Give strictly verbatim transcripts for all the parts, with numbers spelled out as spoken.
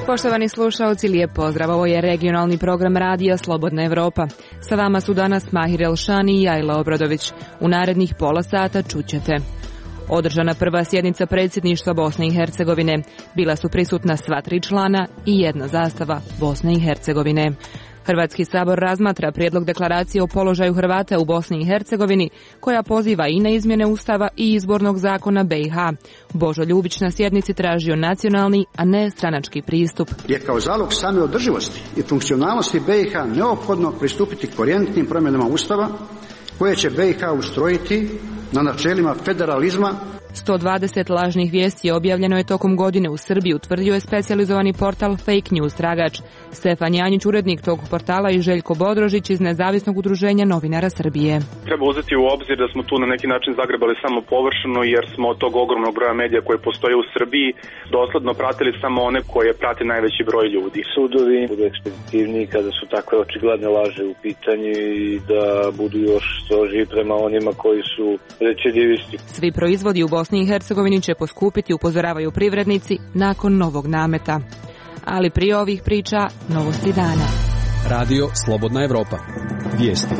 Poštovani slušalci, lijep pozdrav. Ovo je regionalni program radija Slobodna Evropa. Sa vama su danas Mahir Elšani i Ajla Obradović. U narednih pola sata čućete. Održana prva sjednica predsjedništva Bosne i Hercegovine. Bila su prisutna sva tri člana i jedna zastava Bosne i Hercegovine. Hrvatski sabor razmatra prijedlog deklaracije o položaju Hrvata u Bosni i Hercegovini, koja poziva i na izmjene Ustava i izbornog zakona B i H. Božo Ljubić na sjednici tražio nacionalni, a ne stranački pristup. Je kao zalog same održivosti i funkcionalnosti B i H neophodno pristupiti korjenitnim promjenama Ustava, koje će B i H ustrojiti na načelima federalizma. sto dvadeset lažnih vijesti objavljeno je tokom godine u Srbiji, utvrdio je specijalizovani portal Fake News Tragač. Stefan Janjić, urednik tog portala, i Željko Bodrožić iz Nezavisnog udruženja novinara Srbije. Treba uzeti u obzir da smo tu na neki način zagrebali samo površno, jer smo od tog ogromnog broja medija koje postoje u Srbiji dosledno pratili samo one koje prati najveći broj ljudi. Sudovi budu ekspeditivniji kada su takve očigledne laže u pitanju i da budu još strožiji prema onima koji su recidivisti. Svi proizvodi u Bosni i Hercegovini će poskupiti, upozoravaju privrednici, nakon novog nameta. Ali prije ovih priča, novosti dana. Radio Slobodna Evropa. Vijesti.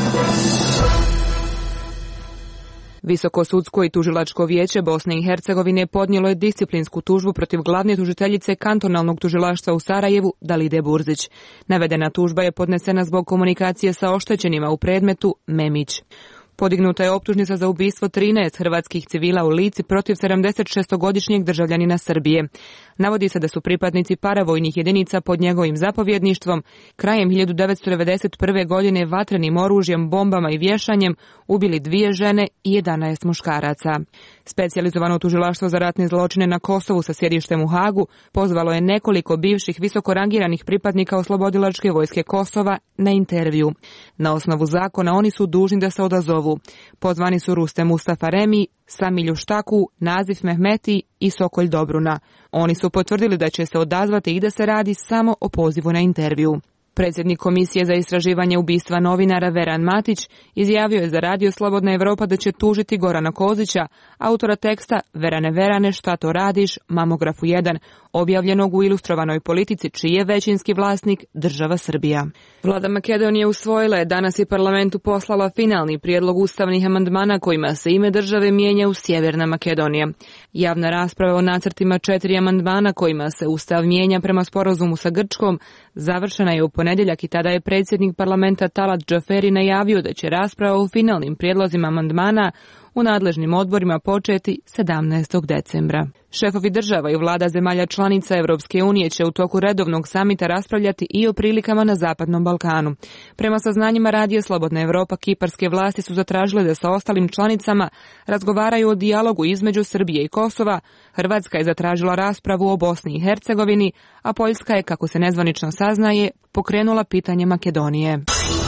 Visoko sudsko i tužilačko vijeće Bosne i Hercegovine podnijelo je disciplinsku tužbu protiv glavne tužiteljice kantonalnog tužilaštva u Sarajevu, Dalide Burzić. Navedena tužba je podnesena zbog komunikacije sa oštećenima u predmetu Memić. Podignuta je optužnica za ubistvo trinaest hrvatskih civila u Lici protiv sedamdesetšestogodišnjeg državljanina Srbije. Navodi se da su pripadnici paravojnih jedinica pod njegovim zapovjedništvom krajem hiljadu devetsto devedeset prve. godine vatrenim oružjem, bombama i vješanjem ubili dvije žene i jedanaest muškaraca. Specijalizovano tužilaštvo za ratne zločine na Kosovu sa sjedištem u Hagu pozvalo je nekoliko bivših visokorangiranih pripadnika Oslobodilačke vojske Kosova na intervju. Na osnovu zakona oni su dužni da se odazovu. Pozvani su Rustem Mustafa Remi, Sami Ljuštaku, Nazif Mehmeti i Sokolj Dobruna. Oni su potvrdili da će se odazvati i da se radi samo o pozivu na intervju. Predsjednik Komisije za istraživanje ubistva novinara Veran Matić izjavio je za Radio Slobodna Evropa da će tužiti Gorana Kozića, autora teksta Verane Verane, šta to radiš, Mamografu jedan, objavljenog u Ilustrovanoj politici, čiji je većinski vlasnik država Srbija. Vlada Makedonije usvojila je danas i parlamentu poslala finalni prijedlog ustavnih amandmana kojima se ime države mijenja u Sjeverna Makedonija. Javna rasprava o nacrtima četiri amandmana kojima se ustav mijenja prema sporazumu sa Grčkom završena je u ponedjeljak i tada je predsjednik parlamenta Talat Džaferi najavio da će rasprava o finalnim prijedlozima amandmana u nadležnim odborima početi sedamnaestog decembra. Šefovi država i vlada zemalja članica Europske unije će u toku redovnog samita raspravljati i o prilikama na Zapadnom Balkanu. Prema saznanjima Radija Slobodna Evropa, kiparske vlasti su zatražile da sa ostalim članicama razgovaraju o dijalogu između Srbije i Kosova, Hrvatska je zatražila raspravu o Bosni i Hercegovini, a Poljska je, kako se nezvanično saznaje, pokrenula pitanje Makedonije.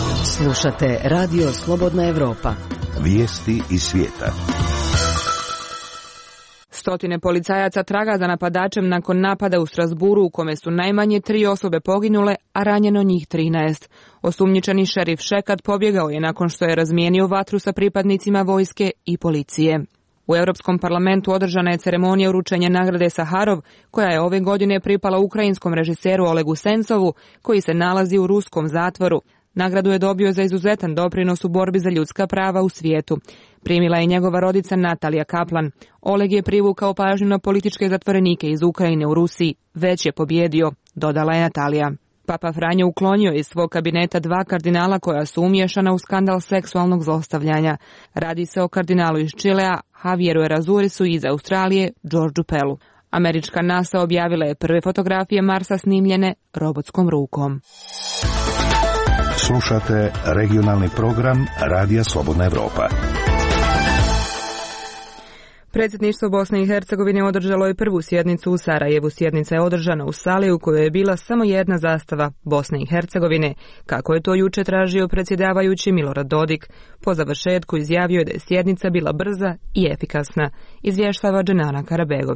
Slušate Radio Slobodna Evropa. Vijesti iz svijeta. Stotine policajaca traga za napadačem nakon napada u Strasburu u kome su najmanje tri osobe poginule, a ranjeno njih trinaest. Osumnjičeni šerif Šekat pobjegao je nakon što je razmijenio vatru sa pripadnicima vojske i policije. U Europskom parlamentu održana je ceremonija uručenja nagrade Saharov, koja je ove godine pripala ukrajinskom režiseru Olegu Sencovu, koji se nalazi u ruskom zatvoru. Nagradu je dobio za izuzetan doprinos u borbi za ljudska prava u svijetu. Primila je njegova rodica Natalija Kaplan. Oleg je privukao pažnju na političke zatvorenike iz Ukrajine u Rusiji. Već je pobjedio, dodala je Natalija. Papa Franjo uklonio iz svog kabineta dva kardinala koja su umiješana u skandal seksualnog zlostavljanja. Radi se o kardinalu iz Čilea, Javieru Erazurisu, i iz Australije, Georgeu Pellu. Američka NASA objavila je prve fotografije Marsa snimljene robotskom rukom. Slušate regionalni program Radija Slobodna Evropa. Predsjedništvo Bosne i Hercegovine održalo je prvu sjednicu u Sarajevu. Sjednica je održana u sali u kojoj je bila samo jedna zastava Bosne i Hercegovine, kako je to juče tražio predsjedavajući Milorad Dodik. Po završetku izjavio je da je sjednica bila brza i efikasna, izvještava Dženana Karabegović.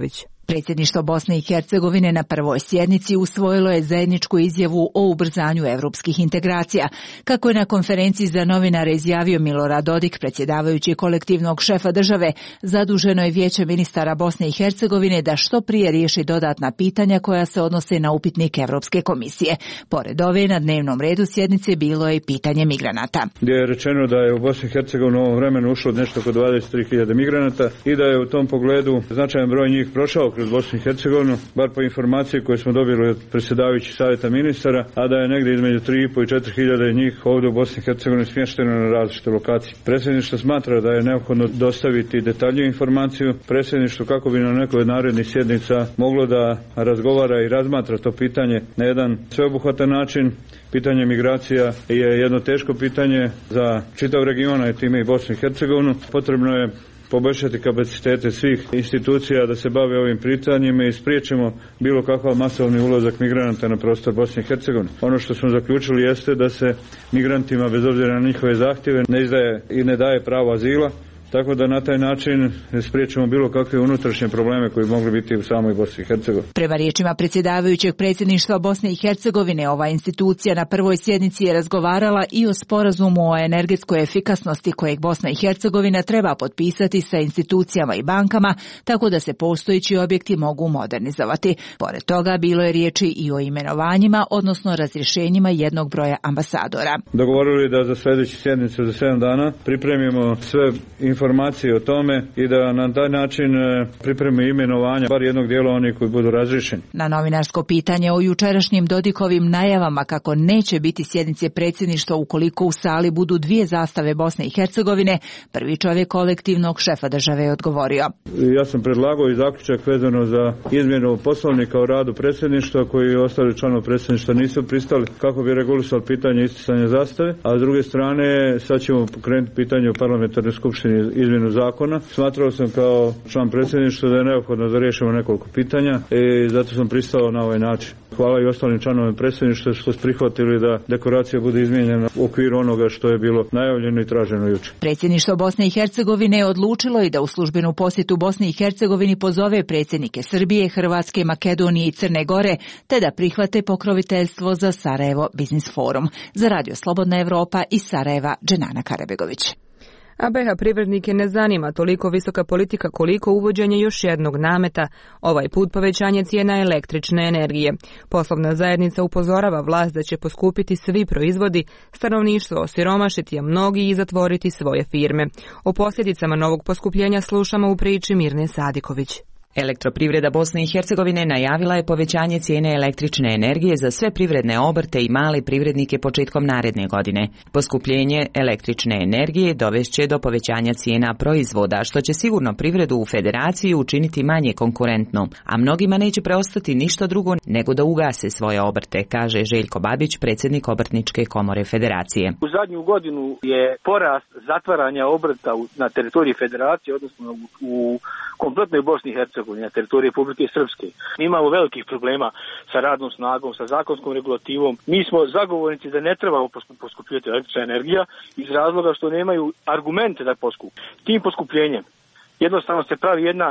Predsjedništvo Bosne i Hercegovine na prvoj sjednici usvojilo je zajedničku izjavu o ubrzanju europskih integracija. Kako je na konferenciji za novinare izjavio Milorad Dodik, predsjedavajući kolektivnog šefa države, zaduženo je Vijeće ministara Bosne i Hercegovine da što prije riješi dodatna pitanja koja se odnose na upitnik Europske komisije. Pored ove, na dnevnom redu sjednice bilo je i pitanje migranata. Gdje je rečeno da je u Bosni i Hercegovini u ovom vremenu ušlo nešto oko dvadeset tri hiljade migranata i da je u tom pogledu značajan broj njih prošao kroz Bosnu i Hercegovinu, bar po informaciji koje smo dobili od predsjedavajućih savjeta ministara, a da je negdje između tri i pol i četiri hiljade njih ovdje u Bosni i Hercegovini smješteno na različite lokacije. Predsjedništvo smatra da je neophodno dostaviti detaljniju informaciju predsjedništvu kako bi na nekoj od narednih sjednica moglo da razgovara i razmatra to pitanje na jedan sveobuhvatan način. Pitanje migracija je jedno teško pitanje za čitav region, a time i Bosnu i Hercegovinu. Potrebno je poboljšati kapacitete svih institucija da se bave ovim pitanjima i spriječimo bilo kakav masovni ulazak migranata na prostor Bosne i Hercegovine. Ono što smo zaključili jeste da se migrantima, bez obzira na njihove zahtjeve, ne izdaje i ne daje pravo azila, tako da na taj način spriječimo bilo kakve unutrašnje probleme koji bi mogli biti u samoj Bosni i Hercegovini. Prema riječima predsjedavajućeg predsjedništva Bosne i Hercegovine, ova institucija na prvoj sjednici je razgovarala i o sporazumu o energetskoj efikasnosti kojeg Bosna i Hercegovina treba potpisati sa institucijama i bankama, tako da se postojeći objekti mogu modernizovati. Pored toga bilo je riječi i o imenovanjima, odnosno razrješenjima jednog broja ambasadora. Dogovorili da za sljedeću sjednicu za sedam dana pripremimo sve informacije informacije o tome i da na taj način pripreme imenovanja bar jednog dijela onih koji budu razriješeni. Na novinarsko pitanje o jučerašnjim Dodikovim najavama kako neće biti sjednice predsjedništva ukoliko u sali budu dvije zastave Bosne i Hercegovine, prvi čovjek kolektivnog šefa države je odgovorio. Ja sam predlagao i zaključak vezano za izmjenu poslovnika o radu predsjedništva koji ostali članovi predsjedništva nisu pristali kako bi regulisali pitanje isticanja zastave, a s druge strane sad ćemo pokrenuti pitanje u parlamentarnoj skupštini izmjenu zakona. Smatrao sam kao član predsjedništva da je neophodno da riješimo nekoliko pitanja i zato sam pristao na ovaj način. Hvala i ostalim članovima predsjedništva što su prihvatili da dekoracija bude izmijenjena u okviru onoga što je bilo najavljeno i traženo jučer. Predsjedništvo Bosne i Hercegovine je odlučilo i da u službenu posjetu Bosni i Hercegovini pozove predsjednike Srbije, Hrvatske, Makedonije i Crne Gore, te da prihvate pokroviteljstvo za Sarajevo Biznis Forum. Za Radio Slobodna Evropa iz Sarajeva, Dženana Karabegović. A B H privrednike ne zanima toliko visoka politika koliko uvođenje još jednog nameta, ovaj put povećanje cijena električne energije. Poslovna zajednica upozorava vlast da će poskupiti svi proizvodi, stanovništvo osiromašiti, a mnogi i zatvoriti svoje firme. O posljedicama novog poskupljenja slušamo u priči Mirne Sadiković. Elektroprivreda Bosne i Hercegovine najavila je povećanje cijene električne energije za sve privredne obrte i male privrednike početkom naredne godine. Poskupljenje električne energije dovešće do povećanja cijena proizvoda, što će sigurno privredu u federaciji učiniti manje konkurentnom, a mnogima neće preostati ništa drugo nego da ugase svoje obrte, kaže Željko Babić, predsjednik Obrtničke komore federacije. U zadnju godinu je porast zatvaranja obrta na teritoriji federacije, odnosno u kompletnoj Bosni i Hercegovini, na teritoriji Republike Srpske. Mi imamo velikih problema sa radnom snagom, sa zakonskom regulativom. Mi smo zagovornici da ne trebamo poskupljivati električna energija iz razloga što nemaju argumente da poskupi. Tim poskupljenjem jednostavno se pravi jedna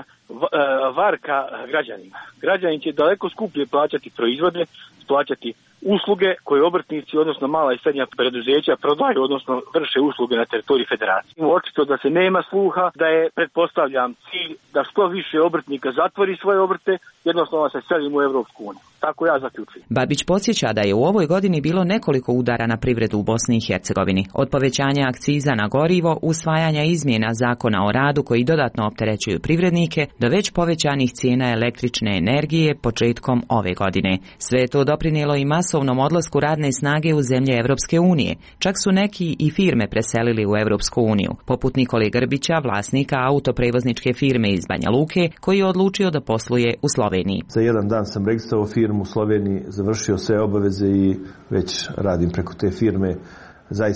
varka građanima. Građani će daleko skuplje plaćati proizvode, plaćati usluge koje obrtnici, odnosno mala i srednja preduzeća prodaju, odnosno vrše usluge na teritoriji federacije. Očito da se nema sluha, da je, pretpostavljam, cilj da što više obrtnika zatvori svoje obrte, jednostavno se selimo u Evropsku uniju. Tako ja zaključujem. Babić podsjeća da je u ovoj godini bilo nekoliko udara na privredu u Bosni i Hercegovini. Od povećanja akciza na gorivo, usvajanja izmjena zakona o radu koji dodatno opterećuju privrednike, do već povećanih cijena električne energije početkom ove godine. Sve je to doprinijelo i masovnom odlasku radne snage u zemlje Evropske unije. Čak su neki i firme preselili u Evropsku uniju, poput Nikole Grbića, vlasnika autoprevozničke firme iz Banja Luke, koji je odlučio da posluje u Sloveniji. Za jedan dan sam registrovao firmu u Sloveniji, završio sve obaveze i već radim preko te firme. Zaista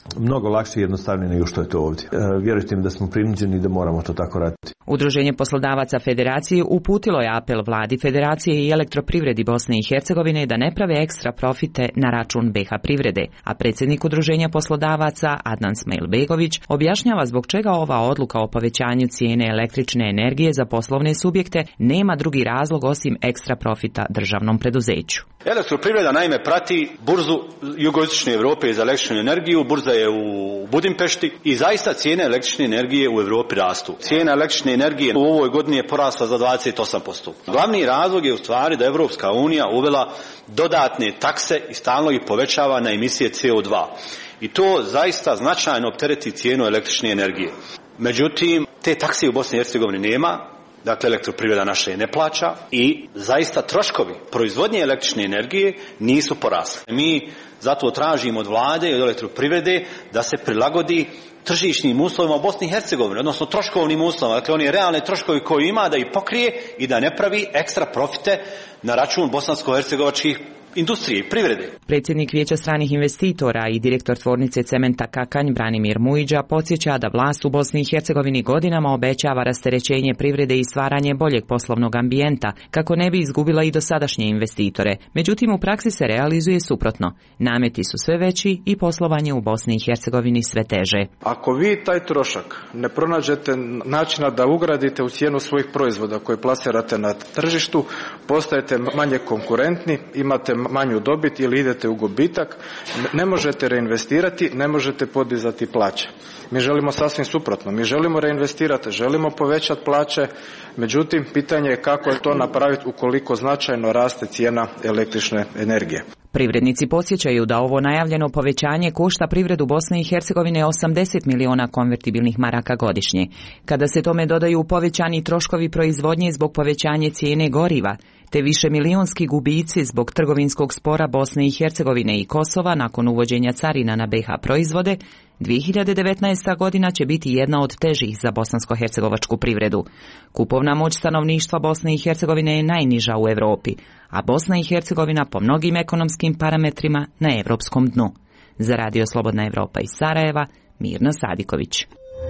mnogo lakše i jednostavnije nego što je to ovdje. E, vjerujte mi da smo prinuđeni da moramo to tako raditi. Udruženje poslodavaca Federacije uputilo je apel vladi Federacije i elektroprivredi Bosne i Hercegovine da ne prave ekstra profite na račun be ha privrede, a predsjednik Udruženja poslodavaca Adnan Smajlbegović objašnjava zbog čega ova odluka o povećanju cijene električne energije za poslovne subjekte nema drugi razlog osim ekstra profita državnom preduzeću. Elektroprivreda naime prati burzu jugoistočne Europe za električnu energiju, burza je u Budimpešti i zaista cijene električne energije u Europi rastu. Cijena električne energije u ovoj godini je porasla za dvadeset osam posto. Glavni razlog je u stvari da Evropska unija uvela dodatne takse i stalno ih povećava na emisije ce o dva. I to zaista značajno optereti cijenu električne energije. Međutim, te takse u Bosni i Hercegovini nema. Dakle, elektroprivreda naša je ne plaća i zaista troškovi proizvodnje električne energije nisu porasli. Mi zato tražimo od vlade i od elektroprivrede da se prilagodi tržišnim uslovima u Bosni i Hercegovini, odnosno troškovnim uslovima, dakle oni realne troškovi koje ima da ih pokrije i da ne pravi ekstra profite na račun bosansko-hercegovačkih industrije i privrede. Predsjednik Vijeća stranih investitora i direktor tvornice cementa Kakanj Branimir Mujiđa podsjeća da vlast u Bosni i Hercegovini godinama obećava rasterećenje privrede i stvaranje boljeg poslovnog ambijenta kako ne bi izgubila i dosadašnje investitore. Međutim, u praksi se realizuje suprotno. Nameti su sve veći i poslovanje u Bosni i Hercegovini sve teže. Ako vi taj trošak ne pronađete načina da ugradite u cijenu svojih proizvoda koje plasirate na tržištu, postajete manje konkurentni, imate manju dobit ili idete u gubitak, ne možete reinvestirati, ne možete podizati plaće. Mi želimo sasvim suprotno. Mi želimo reinvestirati, želimo povećati plaće, međutim, pitanje je kako je to napraviti ukoliko značajno raste cijena električne energije. Privrednici podsjećaju da ovo najavljeno povećanje košta privredu Bosne i Hercegovine osamdeset miliona konvertibilnih maraka godišnje. Kada se tome dodaju povećani troškovi proizvodnje zbog povećanja cijene goriva, te više milionski gubici zbog trgovinskog spora Bosne i Hercegovine i Kosova nakon uvođenja carina na be ha proizvode, dvije hiljade devetnaesta. godina će biti jedna od težih za bosansko-hercegovačku privredu. Kupovna moć stanovništva Bosne i Hercegovine je najniža u Europi, a Bosna i Hercegovina po mnogim ekonomskim parametrima na europskom dnu. Za Radio Slobodna Evropa iz Sarajeva, Mirna Sadiković.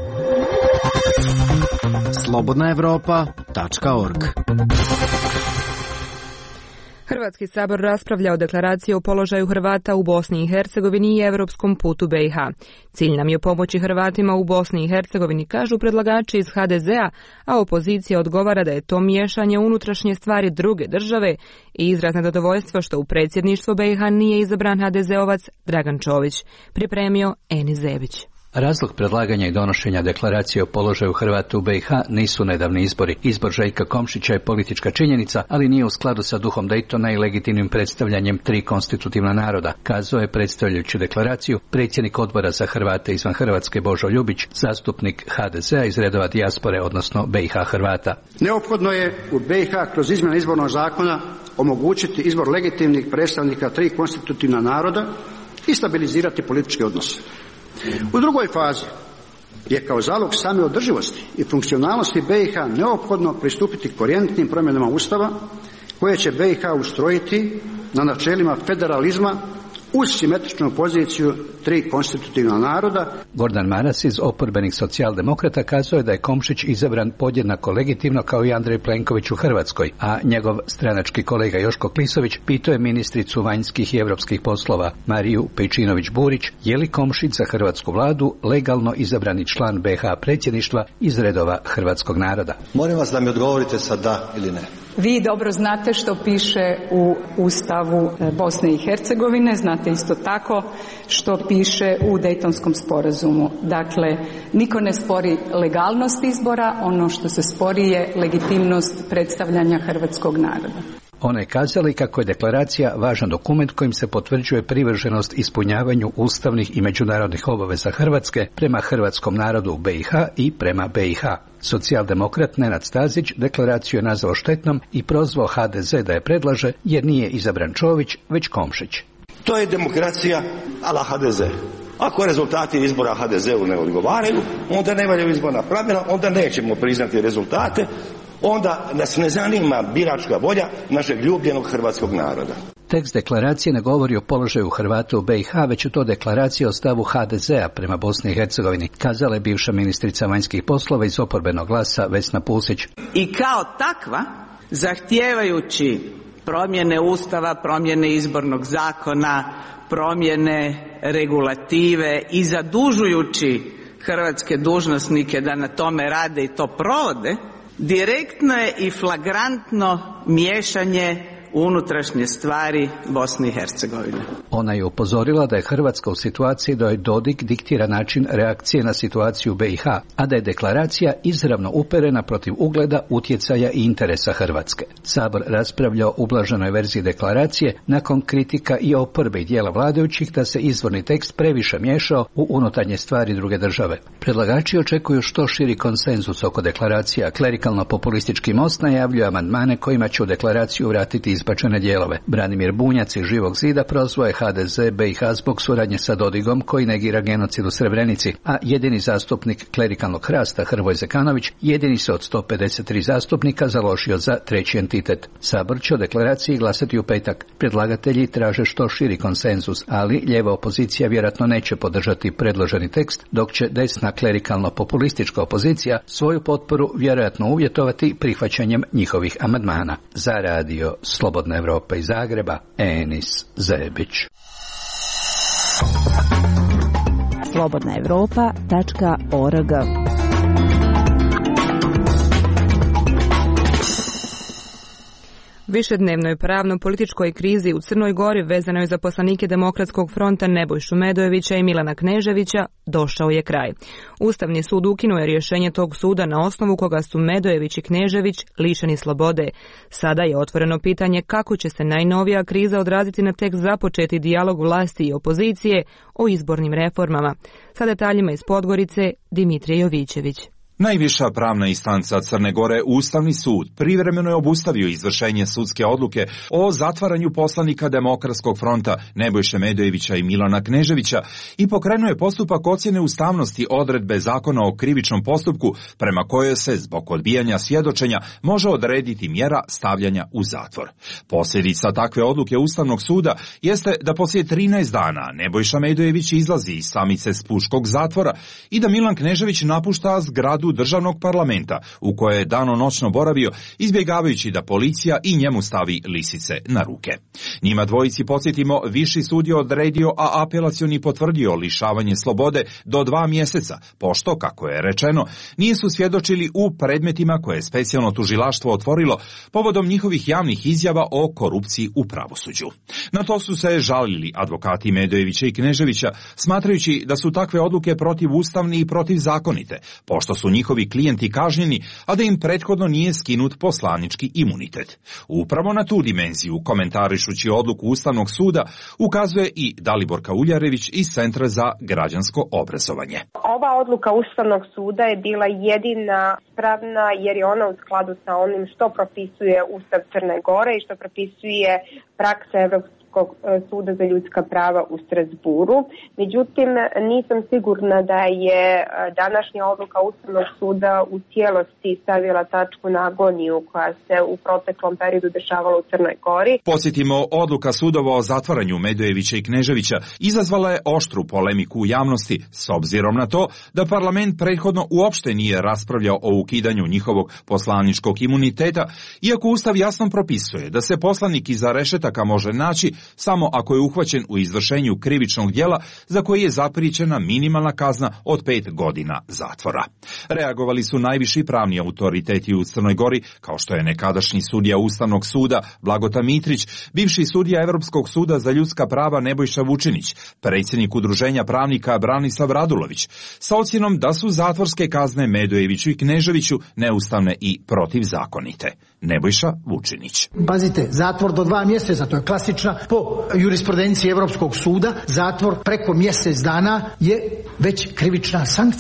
slobodna evropa tačka org. Hrvatski sabor raspravlja o deklaraciji o položaju Hrvata u Bosni i Hercegovini i europskom putu be i ha. Cilj nam je pomoći Hrvatima u Bosni i Hercegovini, kažu predlagači iz ha de zea, a opozicija odgovara da je to miješanje unutrašnje stvari druge države i izraz nezadovoljstva što u predsjedništvo be i ha nije izabran ha de zeovac Dragan Čović. Pripremio Eni Zebić. Razlog predlaganja i donošenja deklaracije o položaju Hrvata u be i ha nisu nedavni izbori. Izbor Željka Komšića je politička činjenica, ali nije u skladu sa duhom Daytona i legitimnim predstavljanjem tri konstitutivna naroda, kazao je predstavljajući deklaraciju predsjednik odbora za Hrvate izvan Hrvatske Božo Ljubić, zastupnik ha de zea iz redova dijaspore, odnosno be i ha Hrvata. Neophodno je u be i ha kroz izmjene izbornog zakona omogućiti izbor legitimnih predstavnika tri konstitutivna naroda i stabilizirati političke odnose. U drugoj fazi je kao zalog same održivosti i funkcionalnosti be i ha neophodno pristupiti korijentnim promjenama Ustava koje će be i ha ustrojiti na načelima federalizma uz simetričnu poziciju tri konstitutivna naroda. Gordan Maras iz oporbenih socijaldemokrata kazao je da je Komšić izabran podjednako legitimno kao i Andrej Plenković u Hrvatskoj, a njegov stranački kolega Joško Klisović pitao je ministricu vanjskih i europskih poslova Mariju Pejčinović-Burić je li Komšić za hrvatsku vladu legalno izabrani član be ha predsjedništva iz redova hrvatskog naroda. Molim vas da mi odgovorite sa da ili ne. Vi dobro znate što piše u Ustavu Bosne i Hercegovine, znate isto tako što piše u Dejtonskom sporazumu. Dakle, niko ne spori legalnost izbora, ono što se spori je legitimnost predstavljanja hrvatskog naroda. Ona je kazala kako je deklaracija važan dokument kojim se potvrđuje privrženost ispunjavanju ustavnih i međunarodnih obaveza Hrvatske prema hrvatskom narodu u be i ha i prema be i ha. Socijaldemokrat Nenad Stazić deklaraciju je nazvao štetnom i prozvao ha de ze da je predlaže jer nije izabran Čović, već Komšić. To je demokracija a la ha de ze. Ako rezultati izbora ha de zeu ne odgovaraju, onda ne valjaju izborna pravila, onda nećemo priznati rezultate, onda nas ne zanima biračka volja našeg ljubljenog hrvatskog naroda. Tekst deklaracije ne govori o položaju Hrvata u B i H, već je to deklaracija o stavu H D Z-a prema Bosni i Hercegovini, kazala je bivša ministrica vanjskih poslova iz oporbenog glasa Vesna Pusić. I kao takva, zahtijevajući promjene Ustava, promjene izbornog zakona, promjene regulative i zadužujući hrvatske dužnosnike da na tome rade i to provode, direktno je i flagrantno miješanje u unutrašnje stvari Bosne i Hercegovine. Ona je upozorila da je Hrvatska u situaciji da joj Dodik diktira način reakcije na situaciju u B i H, a da je deklaracija izravno uperena protiv ugleda, utjecaja i interesa Hrvatske. Sabor raspravljao o ublaženoj verziji deklaracije nakon kritika i oporbe i dijela vladajućih da se izvorni tekst previše miješao u unutarnje stvari druge države. Predlagači očekuju što širi konsenzus oko deklaracija, klerikalno-populistički most najavljuje amandmane kojima će u deklaraciju vratiti izbačene dijelove. Branimir Bunjac iz Živog zida prozvao je H D Z B i H zbog suradnje sa Dodigom koji negira genocid u Srebrenici, a jedini zastupnik klerikalnog hrasta Hrvoje Zekanović jedini se od sto pedeset tri zastupnika založio za treći entitet. Sabor će o deklaraciji glasati u petak. Predlagatelji traže što širi konsenzus, ali lijeva opozicija vjerojatno neće podržati predloženi tekst, dok će desna klerikalno-populistička opozicija svoju potporu vjerojatno uvjetovati prihvaćanjem njihovih amandmana. Za radio Slobodna Evropa iz Zagreba, Enis Zebić. slobodna evropa tačka org. Višednevnoj pravno-političkoj krizi u Crnoj Gori vezanoj za poslanike Demokratskog fronta Nebojšu Medojevića i Milana Kneževića došao je kraj. Ustavni sud ukinuo je rješenje tog suda na osnovu koga su Medojević i Knežević lišeni slobode. Sada je otvoreno pitanje kako će se najnovija kriza odraziti na tek započeti dijalog vlasti i opozicije o izbornim reformama. Sa detaljima iz Podgorice, Dimitrije Jovićević. Najviša pravna instanca Crne Gore, Ustavni sud, privremeno je obustavio izvršenje sudske odluke o zatvaranju poslanika Demokratskog fronta Nebojše Medojevića i Milana Kneževića i pokrenuo je postupak ocjene ustavnosti odredbe Zakona o krivičnom postupku prema kojoj se zbog odbijanja svjedočenja može odrediti mjera stavljanja u zatvor. Posljedica takve odluke Ustavnog suda jeste da poslije trinaest dana Nebojša Medojević izlazi iz samice Spuškog zatvora i da Milan Knežević napušta zgradu državnog parlamenta u kojoj je danonoćno boravio, izbjegavajući da policija i njemu stavi lisice na ruke. Njima dvojici, podsjetimo, viši sud je odredio, a apelacioni potvrdio lišavanje slobode do dva mjeseca, pošto, kako je rečeno, nisu svjedočili u predmetima koje je specijalno tužilaštvo otvorilo povodom njihovih javnih izjava o korupciji u pravosuđu. Na to su se žalili advokati Medojevića i Kneževića, smatrajući da su takve odluke protivustavne i protivzakonite, pošto su njihovi klijenti kažnjeni, a da im prethodno nije skinut poslanički imunitet. Upravo na tu dimenziju, komentarišući odluku Ustavnog suda, ukazuje i Daliborka Uljarević iz Centra za građansko obrazovanje. Ova odluka Ustavnog suda je bila jedina ispravna jer je ona u skladu sa onim što propisuje Ustav Crne Gore i što propisuje praksa Evropskog suda za ljudska prava u Strasburu. Međutim, nisam sigurna da je današnja odluka Ustavnog suda u cijelosti stavila tačku na agoniju koja se u proteklom periodu dešavala u Crnoj Gori. Podsjetimo, odluka sudova o zatvaranju Medojevića i Kneževića izazvala je oštru polemiku u javnosti s obzirom na to da parlament prethodno uopšte nije raspravljao o ukidanju njihovog poslaničkog imuniteta, iako Ustav jasno propisuje da se poslanik iza rešetaka može naći samo ako je uhvaćen u izvršenju krivičnog djela za koje je zapriječena minimalna kazna od pet godina zatvora. Reagovali su najviši pravni autoriteti u Crnoj Gori, kao što je nekadašnji sudija Ustavnog suda Blagota Mitrić, bivši sudija Europskog suda za ljudska prava Nebojša Vučinić, predsjednik Udruženja pravnika Branislav Radulović, sa ocjenom da su zatvorske kazne Medojeviću i Kneževiću neustavne i protivzakonite. Nebojša Vučinić. Pazite, zatvor do dva mjeseca, to je klasična po jurisprudenciji Europskog suda, zatvor preko mjesec dana je već krivična sankcija.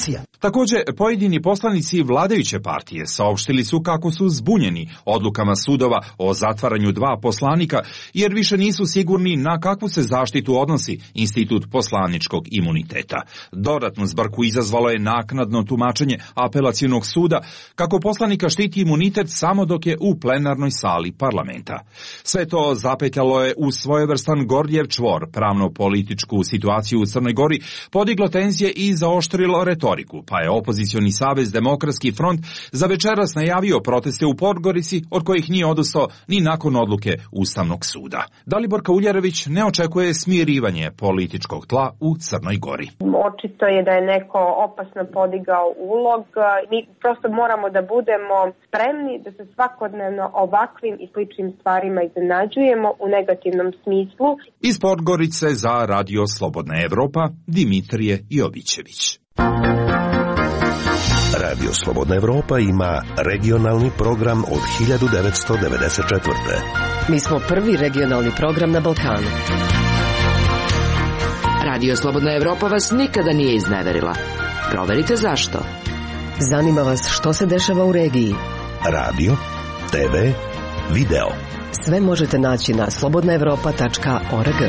Takođe, pojedini poslanici vladajuće partije saopštili su kako su zbunjeni odlukama sudova o zatvaranju dva poslanika, jer više nisu sigurni na kakvu se zaštitu odnosi institut poslaničkog imuniteta. Dodatnu zbrku izazvalo je naknadno tumačenje apelacionog suda kako poslanika štiti imunitet samo dok je u plenarnoj sali parlamenta. Sve to zapetljalo je u svojevrstan Gordijev čvor, pravno-političku situaciju u Crnoj Gori, podiglo tenzije i zaoštrilo retoriku, pa je opozicioni savez Demokratski front za večeras najavio proteste u Podgorici, od kojih nije odustao ni nakon odluke Ustavnog suda. Dalibor Kauljerević ne očekuje smirivanje političkog tla u Crnoj Gori. Očito je da je neko opasno podigao ulog. Mi prosto moramo da budemo spremni da se svakodnevno ovakvim i sličnim stvarima iznenađujemo u negativnom smislu. Iz Podgorice za Radio Slobodna Evropa, Dimitrije Jovićević. Radio Slobodna Evropa ima regionalni program od hiljadu devetsto devedeset četvrte. Mi smo prvi regionalni program na Balkanu. Radio Slobodna Evropa vas nikada nije izneverila. Proverite zašto. Zanima vas što se dešava u regiji. Radio, te ve, video. Sve možete naći na slobodna evropa tačka org.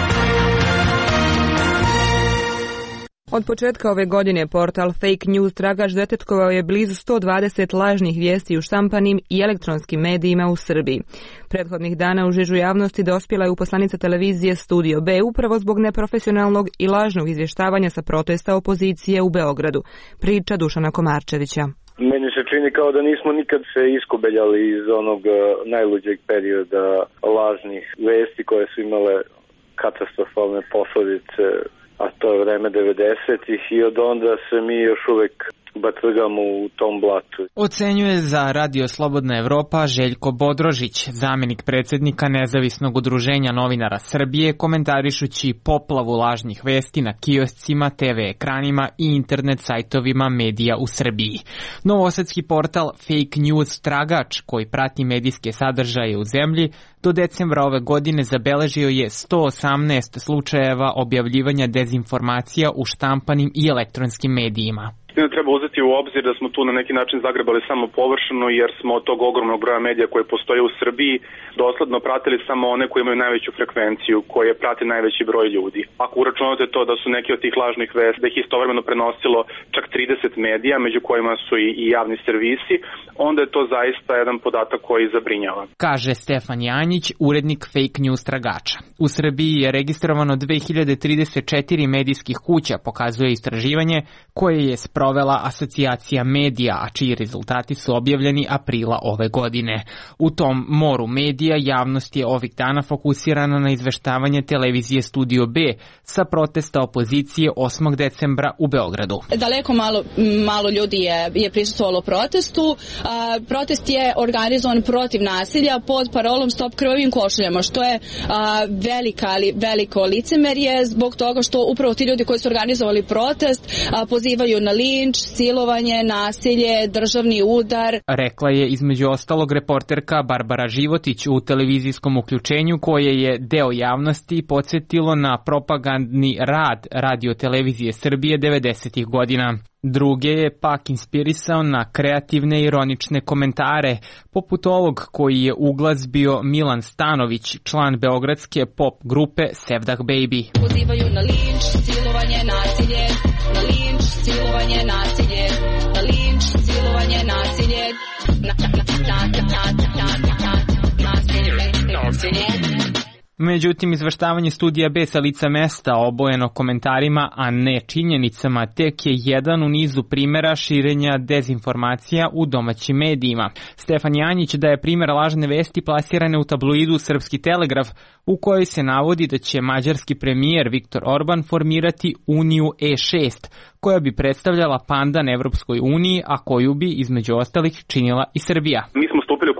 Od početka ove godine portal Fake News Tragač detetkovao je blizu sto dvadeset lažnih vijesti u štampanim i elektronskim medijima u Srbiji. Prethodnih dana u žižu javnosti dospjela je uposlanica televizije Studio B upravo zbog neprofesionalnog i lažnog izvještavanja sa protesta opozicije u Beogradu. Priča Dušana Komarčevića. Meni se čini kao da nismo nikad se iskobeljali iz onog najluđeg perioda lažnih vesti koje su imale katastrofalne posljedice, a to je vreme devedesetih, i od onda se mi još uvek batrgamo u tom blatu. Ocenjuje za Radio Slobodna Evropa Željko Bodrožić, zamjenik predsjednika Nezavisnog udruženja novinara Srbije, komentarišući poplavu lažnih vesti na kioscima, te ve ekranima i internet sajtovima medija u Srbiji. Novosadski portal Fake News Tragač, koji prati medijske sadržaje u zemlji, do decembra ove godine zabeležio je sto osamnaest slučajeva objavljivanja dezinformacija u štampanim i elektronskim medijima. Treba uzeti u obzir da smo tu na neki način zagrebali samo površno, jer smo od tog ogromnog broja medija koje postoje u Srbiji dosledno pratili samo one koji imaju najveću frekvenciju, koje prate najveći broj ljudi. Ako uračunate to da su neki od tih lažnih vesti, da ih istovremeno prenosilo čak trideset medija, među kojima su i, i javni servisi, onda je to zaista jedan podatak koji zabrinjava. Kaže Stefan Janjić, urednik Fake News Tragača. U Srbiji je registrovano dve hiljade trideset četiri medijskih kuća, pokazuje istraživanje koje je sprovela Asocijacija medija, a čiji rezultati su objavljeni aprila ove godine. U tom moru medija javnost je ovih dana fokusirana na izveštavanje televizije Studio B sa protesta opozicije osmog decembra u Beogradu. Daleko malo, malo ljudi je, je prisustvovalo protestu. A, protest je organizovan protiv nasilja pod parolom Stop krvavim košuljama, što je a, velika, ali veliko licemerje zbog toga što upravo ti ljudi koji su organizovali protest a, pozivaju na linč, silovanje, nasilje, državni udar. Rekla je između ostalog reporterka Barbara Životić u televizijskom uključenju, koje je deo javnosti podsjetilo na propagandni rad Radio-televizije Srbije devedesetih godina. Druge je pak inspirisao na kreativne ironične komentare, poput ovog koji je uglazbio Milan Stanović, član beogradske pop grupe Sevdah Baby. Pozivaju na linč, silovanje, nasilje, na linč, silovanje, nasilje, na linč, silovanje, nasilje, na, na, na, na, na, na, na, nasilje, nasilje. Međutim, izveštavanje Studija B sa lica mesta obojeno komentarima, a ne činjenicama, tek je jedan u nizu primjera širenja dezinformacija u domaćim medijima. Stefan Janjić daje primjer lažne vesti plasirane u tabloidu Srpski telegraf, u kojoj se navodi da će mađarski premijer Viktor Orban formirati Uniju E šest, koja bi predstavljala pandan Evropskoj uniji, a koju bi, između ostalih, činila i Srbija. Mi smo stupili u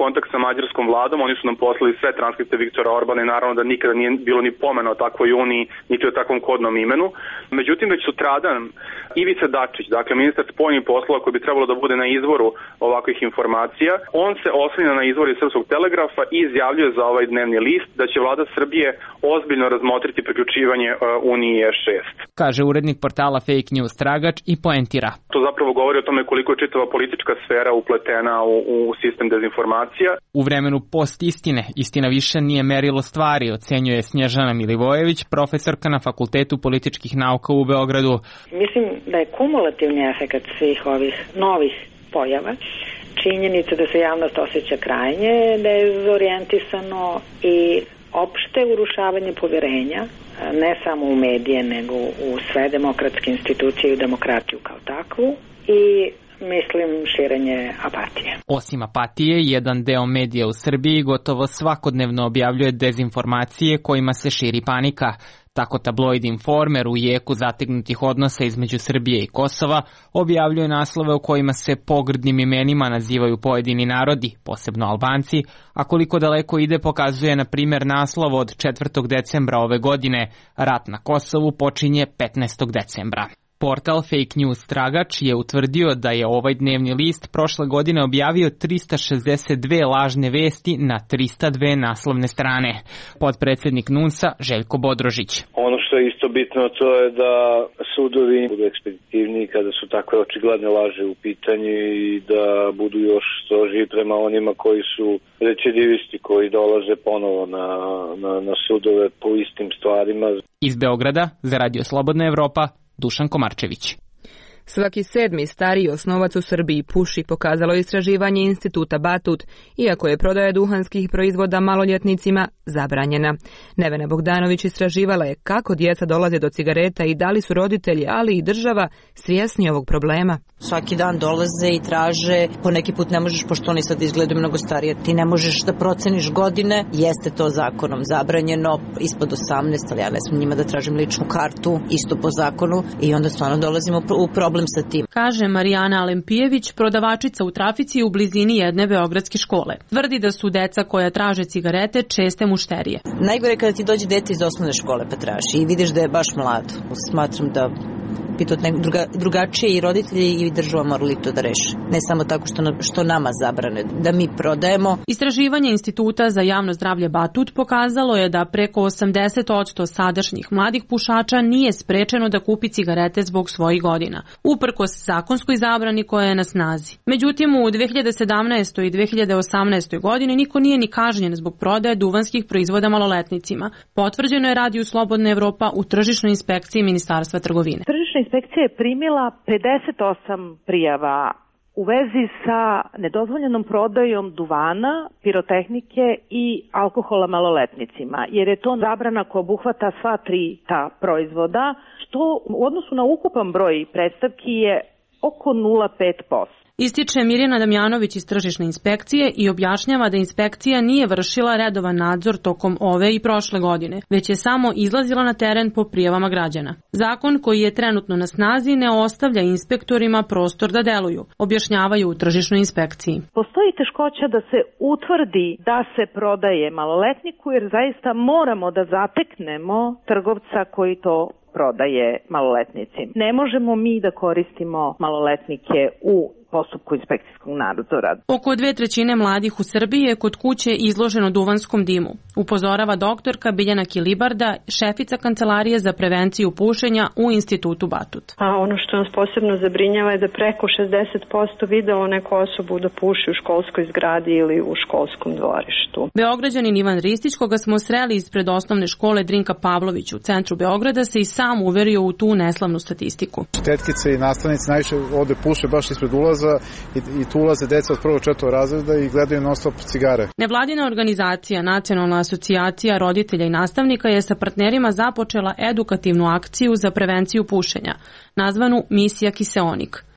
kontakt sa mađarskom vladom, oni su nam poslali sve transkripte Viktora Orbana i naravno da nikada nije bilo ni pomena o takvoj uniji, niti o takvom kodnom imenu. Međutim, već sutradan Ivica Dačić, dakle ministar spoljnih poslova koji bi trebalo da bude na izvoru ovakvih informacija, on se oslanja na izvori Srpskog telegrafa i izjavljuje za ovaj dnevni list da će vlada Srbije ozbiljno razmotriti priključivanje Uniji E šest. Kaže urednik portala Fake News Tragač i poentira. To zapravo govori o tome koliko je čitava politička sfera upletena u, u sistem dezinformacija. U vremenu post-istine, istina više nije merilo stvari, ocenjuje Snježana Milivojević, profesorka na Fakultetu političkih nauka u Beogradu. Mislim da je kumulativni efekt svih ovih novih pojava, činjenica da se javnost osjeća krajnje dezorijentisano i opšte urušavanje poverenja, ne samo u medije, nego u sve demokratske institucije i u demokratiju kao takvu i mislim širenje apatije. Osim apatije, jedan deo medija u Srbiji gotovo svakodnevno objavljuje dezinformacije kojima se širi panika. Tako tabloid Informer u jeku zategnutih odnosa između Srbije i Kosova objavljuje naslove u kojima se pogrdnim imenima nazivaju pojedini narodi, posebno Albanci, a koliko daleko ide pokazuje na primjer naslov od četvrtog decembra ove godine, rat na Kosovu počinje petnaestog decembra. Portal Fake News Tragač je utvrdio da je ovaj dnevni list prošle godine objavio trista šezdeset dve lažne vesti na trista dve naslovne strane. Potpredsednik NUNS-a Željko Bodrožić. Ono što je isto bitno to je da sudovi budu ekspeditivniji kada su takve očigledne laže u pitanju i da budu još strožiji prema onima koji su recidivisti, koji dolaze ponovo na, na, na sudove po istim stvarima. Iz Beograda za Radio Slobodna Evropa, Dušan Komarčević. Svaki sedmi stariji osnovac u Srbiji puši, pokazalo istraživanje instituta Batut, iako je prodaja duhanskih proizvoda maloljetnicima zabranjena. Nevena Bogdanović istraživala je kako djeca dolaze do cigareta i da li su roditelji, ali i država svjesni ovog problema. Svaki dan dolaze i traže, po neki put ne možeš, pošto oni sad izgledaju mnogo starije, ti ne možeš da proceniš godine, jeste to zakonom zabranjeno, ispod osamnaest, ali ja ne smijem njima da tražim ličnu kartu, isto po zakonu, i onda stvarno dolazimo u problem sa tim. Kaže Marijana Alempijević, prodavačica u trafici u blizini jedne beogradske škole. Tvrdi da su deca koja traže cigarete česte mušterije. Najgore kada ti dođe dete iz osnovne škole pa traži i vidiš da je baš mlad. Smatram da bi to druga, drugačije i roditelji i država morali to da reše. Ne samo tako što, što nama zabrane, da mi prodajemo. Istraživanje Instituta za javno zdravlje Batut pokazalo je da preko osamdeset posto sadašnjih mladih pušača nije sprečeno da kupi cigarete zbog svojih godina, uprkos zakonskoj zabrani koja je na snazi. Međutim, u dve hiljade sedamnaestoj i dve hiljade osamnaestoj godini niko nije ni kažnjen zbog prodaje duvanskih proizvoda maloletnicima. Potvrđeno je Radio Slobodna Evropa u tržišnoj inspekciji Ministarstva trgovine. Tržišna inspekcija je primila pedeset osam prijava u vezi sa nedozvoljenom prodajom duvana, pirotehnike i alkohola maloletnicima, jer je to zabrana koja obuhvata sva tri ta proizvoda, što u odnosu na ukupan broj predstavki je oko nula zarez pet posto. Ističe Mirjana Damjanović iz tržišne inspekcije i objašnjava da inspekcija nije vršila redovan nadzor tokom ove i prošle godine, već je samo izlazila na teren po prijavama građana. Zakon koji je trenutno na snazi ne ostavlja inspektorima prostor da deluju, objašnjavaju u tržišnoj inspekciji. Postoji teškoća da se utvrdi da se prodaje maloletniku, jer zaista moramo da zateknemo trgovca koji to prodaje maloletnicima. Ne možemo mi da koristimo maloletnike u postupku inspekcijskog nadzora. Oko dve trećine mladih u Srbiji je kod kuće izloženo duvanskom dimu, upozorava doktorka Biljana Kilibarda, šefica Kancelarije za prevenciju pušenja u Institutu Batut. A ono što nas posebno zabrinjava je da preko šezdeset posto videlo neku osobu da puši u školskoj zgradi ili u školskom dvorištu. Beograđanin Ivan Ristić, koga smo sreli ispred osnovne škole Drinka Pavlović u centru Beograda, se i sam uverio u tu neslavnu statistiku. Tetkice i nastavnici najviše ovde puše baš ispred ulaza i, i tu ulaze deca od prvog četvrtog razreda i gledaju non stop cigare. Nevladina organizacija Nacionalna asocijacija roditelja i nastavnika je sa partnerima započela edukativnu akciju za prevenciju pušenja, nazvanu Misija Kiseonik.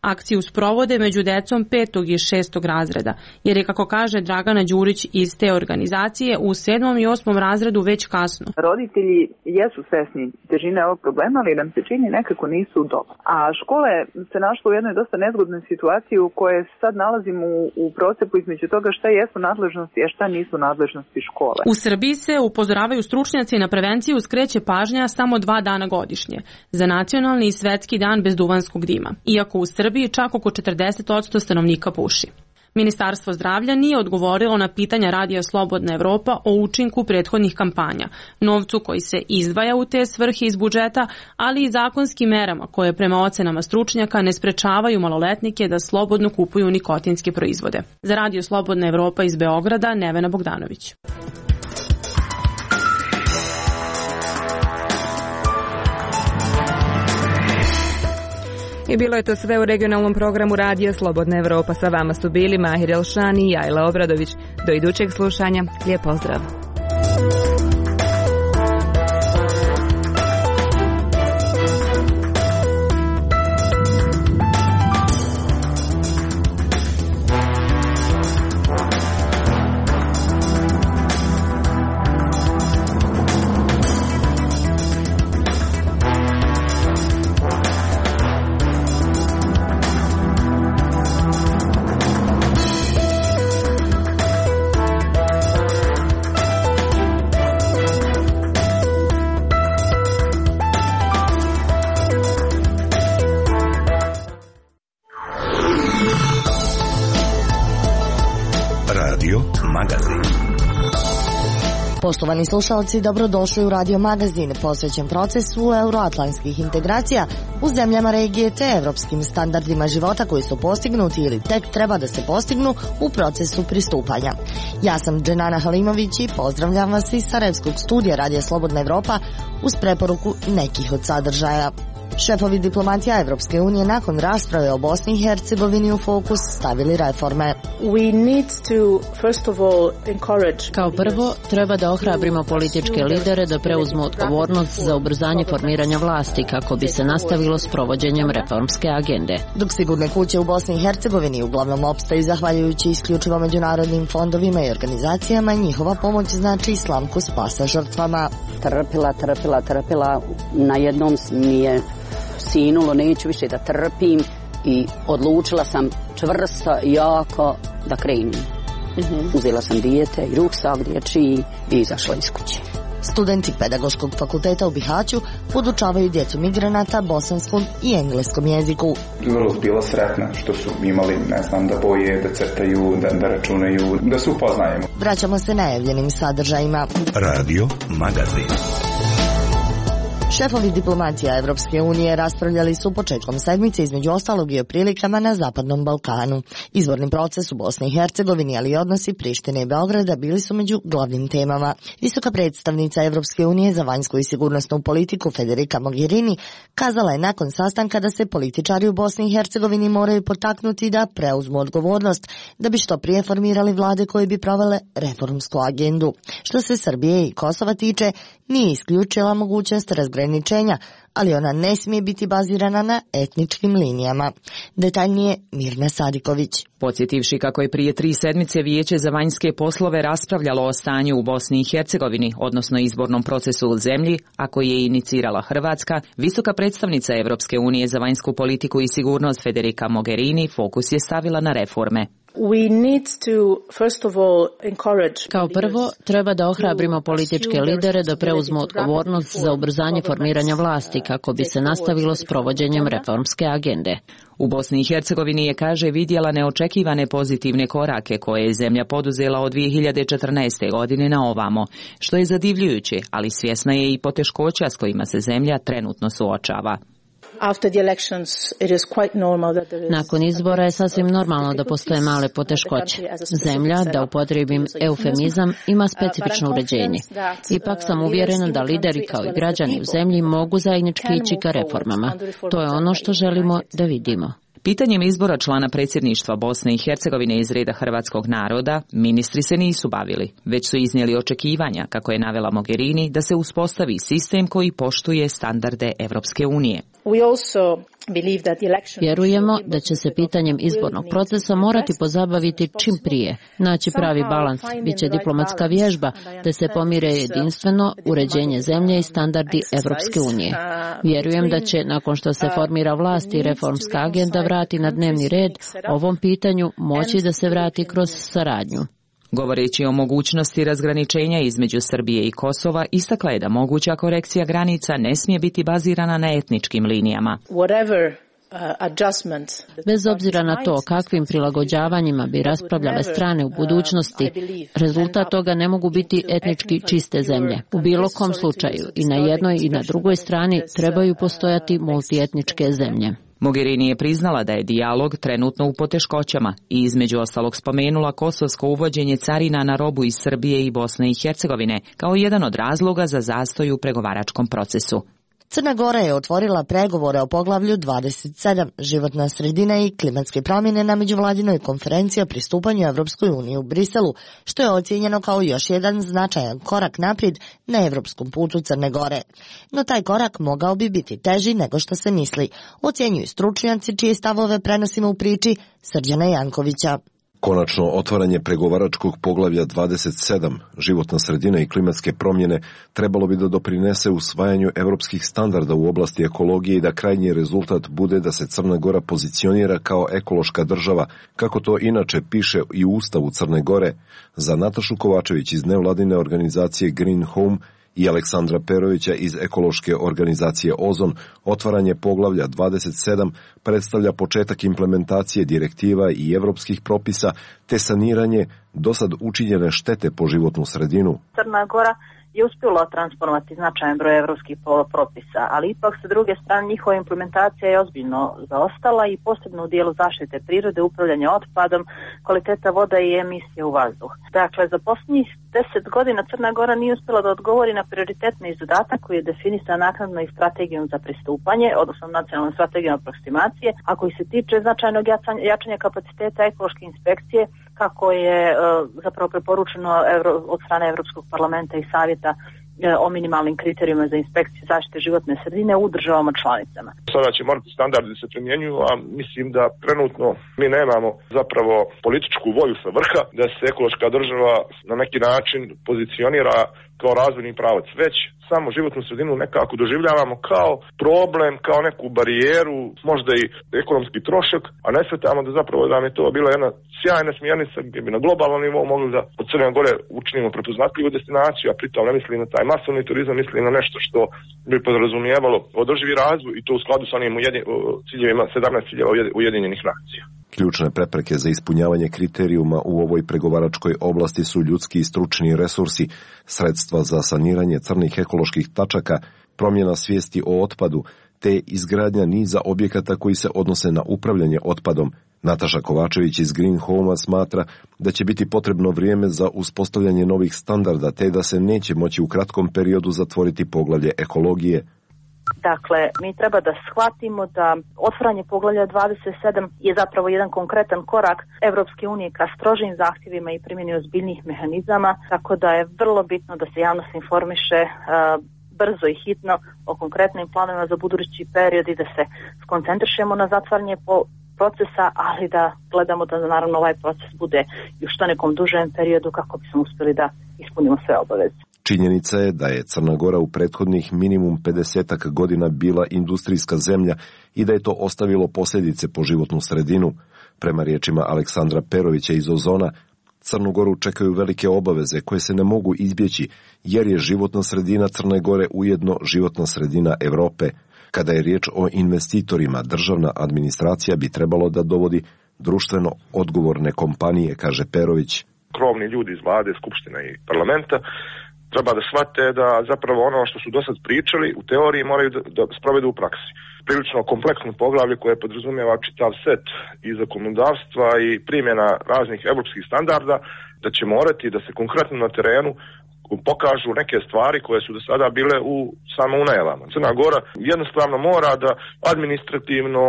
Akciju sprovode među decom petog i šestog razreda, jer je, kako kaže Dragana Đurić iz te organizacije, u sedmom i osmom razredu već kasno. Roditelji jesu svesni težine ovog problema, ali nam se čini nekako nisu dobro. A škole se našlo u jednoj dosta nezgodnoj situaciji u kojoj se sad nalazimo u, u procepu između toga šta jesu nadležnosti, a šta nisu nadležnosti škole. U Srbiji se, upozoravaju stručnjaci, na prevenciju skreće pažnja samo dva dana godišnje, za nacionalni i svetski dan bez duvanskog dima, iako u Srbiji čak oko četrdeset posto stanovnika puši. Ministarstvo zdravlja nije odgovorilo na pitanja Radija Slobodna Evropa o učinku prethodnih kampanja, novcu koji se izdvaja u te svrhe iz budžeta, ali i zakonskim merama koje prema ocenama stručnjaka ne sprečavaju maloletnike da slobodno kupuju nikotinske proizvode. Za Radio Slobodna Evropa iz Beograda, Nevena Bogdanović. I bilo je to sve u regionalnom programu Radija Slobodna Evropa. Sa vama su bili Mahir Elšani i Jajla Obradović. Do idućeg slušanja. Lijep pozdrav. Poštovani slušalci, dobrodošli u Radio Magazin, posvećen procesu euroatlantskih integracija u zemljama regije te evropskim standardima života koji su postignuti ili tek treba da se postignu u procesu pristupanja. Ja sam Dženana Halimović i pozdravljam vas iz Sarajevskog studija Radija Slobodna Evropa uz preporuku nekih od sadržaja. Šefovi diplomatija Evropske unije nakon rasprave o Bosni i Hercegovini u fokus stavili reforme. Kao prvo, treba da ohrabrimo političke lidere da preuzmu odgovornost za ubrzanje formiranja vlasti kako bi se nastavilo s provođenjem reformske agende. Dok sigurne kuće u Bosni i Hercegovini uglavnom opstaju zahvaljujući isključivo međunarodnim fondovima i organizacijama, njihova pomoć znači slamku spasa žrtvama. Trpila, trpila, trpila, na jednom mi je sinulo, neću više da trpim i odlučila sam čvrsto i jako da krenim. Mm-hmm. Uzela sam dijete i ruksak dječji i izašla iz kuće. Studenti Pedagoškog fakulteta u Bihaću podučavaju djecu migranata bosanskom i engleskom jeziku. Vrlo su bila sretna što su imali, ne znam, da boje, da crtaju, da, da računaju, da se upoznajemo. Vraćamo se najavljenim sadržajima. Radio Magazin. Šefovi diplomatija Evropske unije raspravljali su početkom sedmice između ostalog i o prilikama na Zapadnom Balkanu. Izborni proces u Bosni i Hercegovini, ali i odnosi Prištine i Beograda bili su među glavnim temama. Visoka predstavnica Evropske unije za vanjsku i sigurnosnu politiku Federica Mogherini kazala je nakon sastanka da se političari u Bosni i Hercegovini moraju potaknuti da preuzmu odgovornost da bi što prije formirali vlade koje bi provele reformsku agendu. Što se Srbije i Kosova tiče, nije isključila mogućnost razgraničenja, ali ona ne smije biti bazirana na etničkim linijama. Detaljnije Mirna Sadiković. Podsjetivši kako je prije tri sedmice Vijeće za vanjske poslove raspravljalo o stanju u Bosni i Hercegovini, odnosno izbornom procesu u zemlji, a koji je inicirala Hrvatska, visoka predstavnica Evropske unije za vanjsku politiku i sigurnost Federica Mogherini fokus je stavila na reforme. Kao prvo, treba da ohrabrimo političke lidere da preuzmu odgovornost za ubrzanje formiranja vlasti kako bi se nastavilo s provođenjem reformske agende. U Bosni i Hercegovini je, kaže, vidjela neočekivane pozitivne korake koje je zemlja poduzela od dvije hiljade četrnaeste. godine na ovamo, što je zadivljujuće, ali svjesna je i poteškoća s kojima se zemlja trenutno suočava. Nakon izbora je sasvim normalno da postoje male poteškoće. Zemlja, da upotrijebim eufemizam, ima specifično uređenje. Ipak sam uvjerena da lideri kao i građani u zemlji mogu zajednički ići ka reformama. To je ono što želimo da vidimo. Pitanjem izbora člana predsjedništva Bosne i Hercegovine iz reda hrvatskog naroda, ministri se nisu bavili, već su iznijeli očekivanja, kako je navela Mogherini, da se uspostavi sistem koji poštuje standarde Evropske unije. Vjerujemo da će se pitanjem izbornog procesa morati pozabaviti čim prije. Naći pravi balans biće diplomatska vježba, da se pomire jedinstveno uređenje zemlje i standardi Evropske unije. Vjerujem da će, nakon što se formira vlast i reformska agenda vrati na dnevni red, ovom pitanju moći da se vrati kroz saradnju. Govoreći o mogućnosti razgraničenja između Srbije i Kosova, istakla je da moguća korekcija granica ne smije biti bazirana na etničkim linijama. Bez obzira na to kakvim prilagođavanjima bi raspravljale strane u budućnosti, rezultat toga ne mogu biti etnički čiste zemlje. U bilo kom slučaju i na jednoj i na drugoj strani trebaju postojati multietničke zemlje. Mogherini je priznala da je dijalog trenutno u poteškoćama i između ostalog spomenula kosovsko uvođenje carina na robu iz Srbije i Bosne i Hercegovine kao jedan od razloga za zastoj u pregovaračkom procesu. Crna Gora je otvorila pregovore o poglavlju dvadeset sedam, životna sredina i klimatske promjene na međuvladinoj konferenciji o pristupanju Evropskoj uniji u Briselu, što je ocijenjeno kao još jedan značajan korak naprijed na evropskom putu Crne Gore. No taj korak mogao bi biti teži nego što se misli, ocjenjuju stručnjaci čije stavove prenosimo u priči Srđana Jankovića. Konačno otvaranje pregovaračkog poglavlja dvadeset sedam, životna sredina i klimatske promjene, trebalo bi da doprinese usvajanju evropskih standarda u oblasti ekologije i da krajnji rezultat bude da se Crna Gora pozicionira kao ekološka država, kako to inače piše i u Ustavu Crne Gore. Za Natašu Kovačević iz nevladine organizacije Green Home i Aleksandra Perovića iz ekološke organizacije Ozon, otvaranje poglavlja dvadeset sedam predstavlja početak implementacije direktiva i evropskih propisa te saniranje dosad učinjene štete po životnu sredinu. Crna Gora je uspjela transponovati značajan broj evropskih propisa, ali ipak sa druge strane njihova implementacija je ozbiljno zaostala i posebno u dijelu zaštite prirode, upravljanja otpadom, kvaliteta voda i emisije u vazduh. Dakle, za posljednjih deset godina Crna Gora nije uspjela da odgovori na prioritetni zadatak koji je definisan naknadno i strategijom za pristupanje, odnosno nacionalnom strategijom aproksimacije, a koji se tiče značajnog jačanja kapaciteta ekološke inspekcije, kako je uh, zapravo preporučeno Evro, od strane Evropskog parlamenta i savjeta uh, o minimalnim kriterijima za inspekciju zaštite životne sredine u državama članicama. Sada će morati standardi se primjenjuju, a mislim da trenutno mi nemamo zapravo političku volju sa vrha da se ekološka država na neki način pozicionira kao razvojni pravac, već samo životnu sredinu nekako doživljavamo kao problem, kao neku barijeru, možda i ekonomski trošak, a ne shvatamo da zapravo da nam je to bila jedna sjajna smjernica gdje bi na globalnom nivou mogli da od Crne Gore učinimo prepoznatljivu destinaciju, a pritom ne mislim na taj masovni turizam, mislim na nešto što bi podrazumijevalo održivi razvoj i to u skladu sa onim ciljevima, sedamnaest ciljeva Ujedinjenih nacija. Ključne prepreke za ispunjavanje kriterijuma u ovoj pregovaračkoj oblasti su ljudski i stručni resursi, sredstva za saniranje crnih ekoloških tačaka, promjena svijesti o otpadu, te izgradnja niza objekata koji se odnose na upravljanje otpadom. Nataša Kovačević iz Green Home smatra da će biti potrebno vrijeme za uspostavljanje novih standarda, te da se neće moći u kratkom periodu zatvoriti poglavlje ekologije. Dakle, mi treba da shvatimo da otvaranje poglavlja dvadeset sedam je zapravo jedan konkretan korak Evropske unije ka strožim zahtjevima i primjeni ozbiljnih mehanizama, tako da je vrlo bitno da se javnost informiše uh, brzo i hitno o konkretnim planovima za budući period i da se skoncentrišemo na zatvaranje po procesa, ali da gledamo da naravno ovaj proces bude u što nekom dužem periodu kako bismo uspjeli da ispunimo sve obaveze. Činjenica je da je Crna Gora u prethodnih minimum pedesetak godina bila industrijska zemlja i da je to ostavilo posljedice po životnu sredinu. Prema riječima Aleksandra Perovića iz Ozona, Crnu Goru čekaju velike obaveze koje se ne mogu izbjeći, jer je životna sredina Crne Gore ujedno životna sredina Europe. Kada je riječ o investitorima, državna administracija bi trebalo da dovodi društveno odgovorne kompanije, kaže Perović. Krovni ljudi iz vlade, skupštine i parlamenta treba da shvate da zapravo ono što su dosad pričali u teoriji moraju da, da sprovedu u praksi. Prilično kompleksno poglavlje koje podrazumijeva čitav set i zakonodavstva i primjena raznih evropskih standarda, da će morati da se konkretno na terenu pokažu neke stvari koje su do sada bile u samo u najavama. Crna Gora jednostavno mora da administrativno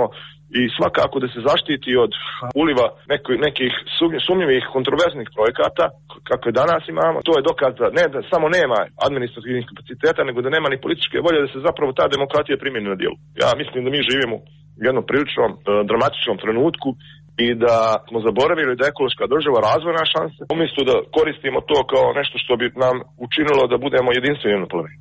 i svakako da se zaštiti od uliva neko, nekih sumnjivih kontroverznih projekata kakve danas imamo. To je dokaz da ne da samo nema administrativnih kapaciteta, nego da nema ni političke volje da se zapravo ta demokratija primjeni na djelu. Ja mislim da mi živimo u jednom priličnom uh, dramatičnom trenutku i da smo zaboravili da je ekološka država razvojna šansa, umjesto da koristimo to kao nešto što bi nam učinilo da budemo jedinstveni na planeti.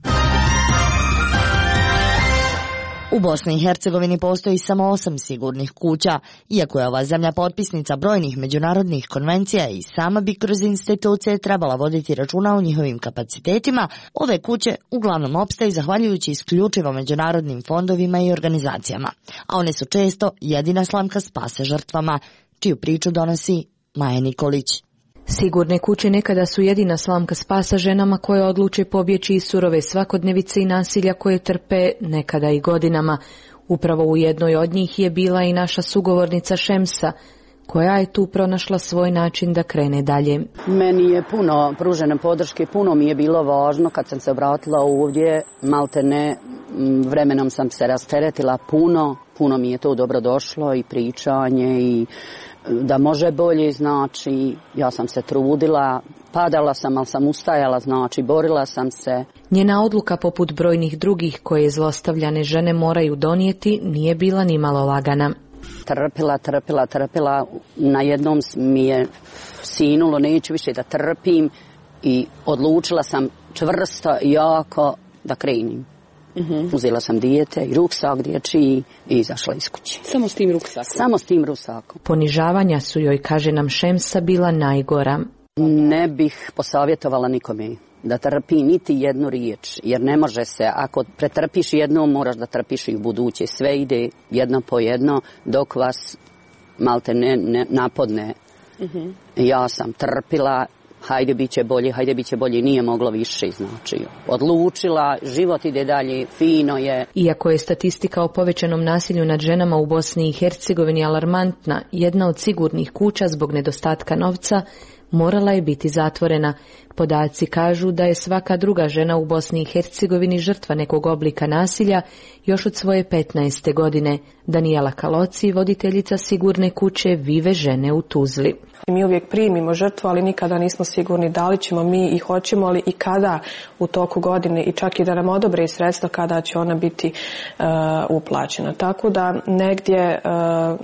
U Bosni i Hercegovini postoji samo osam sigurnih kuća. Iako je ova zemlja potpisnica brojnih međunarodnih konvencija i sama bi kroz institucije trebala voditi računa o njihovim kapacitetima, ove kuće uglavnom opstaju zahvaljujući isključivo međunarodnim fondovima i organizacijama, a one su često jedina slamka spasa žrtvama, čiju priču donosi Maja Nikolić. Sigurne kuće nekada su jedina slamka spasa ženama koje odluče pobjeći iz surove svakodnevice i nasilja koje trpe nekada i godinama. Upravo u jednoj od njih je bila i naša sugovornica Šemsa, koja je tu pronašla svoj način da krene dalje. Meni je puno pružene podrške, puno mi je bilo važno kad sam se obratila ovdje, maltene vremenom sam se rasteretila puno, puno mi je to dobro došlo i pričanje i da može bolje, znači ja sam se trudila, padala sam, ali sam ustajala, znači borila sam se. Njena odluka, poput brojnih drugih koje zlostavljane žene moraju donijeti, nije bila ni malo lagana. Trpila, trpila, trpila, na jednom mi je sinulo, neću više da trpim i odlučila sam čvrsto i jako da krenim. Uh-huh. Uzela sam dijete i ruksak dječji i izašla iz kuće. Samo s tim ruksakom? Samo s tim ruksakom. Ponižavanja su joj, kaže nam Šemsa, bila najgora. Ne bih posavjetovala nikome da trpi niti jednu riječ, jer ne može se, ako pretrpiš jedno, moraš da trpiš i u buduće. Sve ide jedno po jedno dok vas malte ne, ne napodne. Uh-huh. Ja sam trpila, hajde bit će bolje, hajde bit će bolje, nije moglo više, znači odlučila, život ide dalje, fino je. Iako je statistika o povećanom nasilju nad ženama u Bosni i Hercegovini alarmantna, jedna od sigurnih kuća zbog nedostatka novca morala je biti zatvorena. Podaci kažu da je svaka druga žena u Bosni i Hercegovini žrtva nekog oblika nasilja još od svoje petnaeste godine. Danijela Kaloci, voditeljica sigurne kuće Vive žene u Tuzli. Mi uvijek primimo žrtvu, ali nikada nismo sigurni da li ćemo mi i hoćemo li i kada u toku godine i čak i da nam odobre i sredstva kada će ona biti uh, uplaćena. Tako da negdje uh,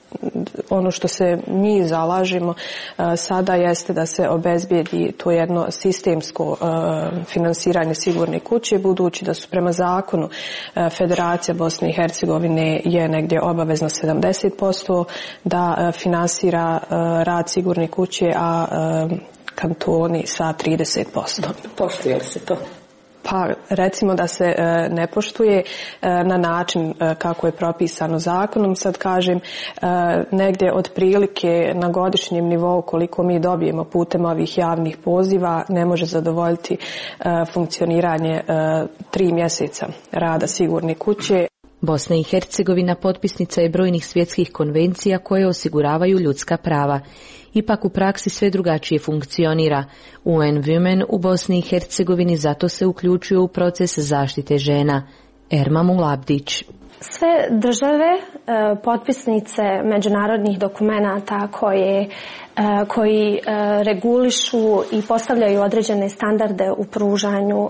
ono što se mi zalažemo uh, sada jeste da se obezbijedi to jedno sistemsko uh, finansiranje sigurne kuće, budući da su prema zakonu uh, Federacija Bosne i Hercegovine je negdje obavezna sedamdeset posto da uh, finansira uh, rad sigurne kuće, a uh, kantoni sa trideset posto. Poštuje li se to? Pa recimo da se e, ne poštuje e, na način e, kako je propisano zakonom. Sad kažem, e, negdje otprilike na godišnjem nivou koliko mi dobijemo putem ovih javnih poziva ne može zadovoljiti e, funkcioniranje e, tri mjeseca rada sigurne kuće. Bosna i Hercegovina potpisnica je brojnih svjetskih konvencija koje osiguravaju ljudska prava. Ipak u praksi sve drugačije funkcionira. U N Women u Bosni i Hercegovini zato se uključuje u proces zaštite žena. Erma Mulabdić. Sve države, potpisnice međunarodnih dokumenata koje, koji regulišu i postavljaju određene standarde u pružanju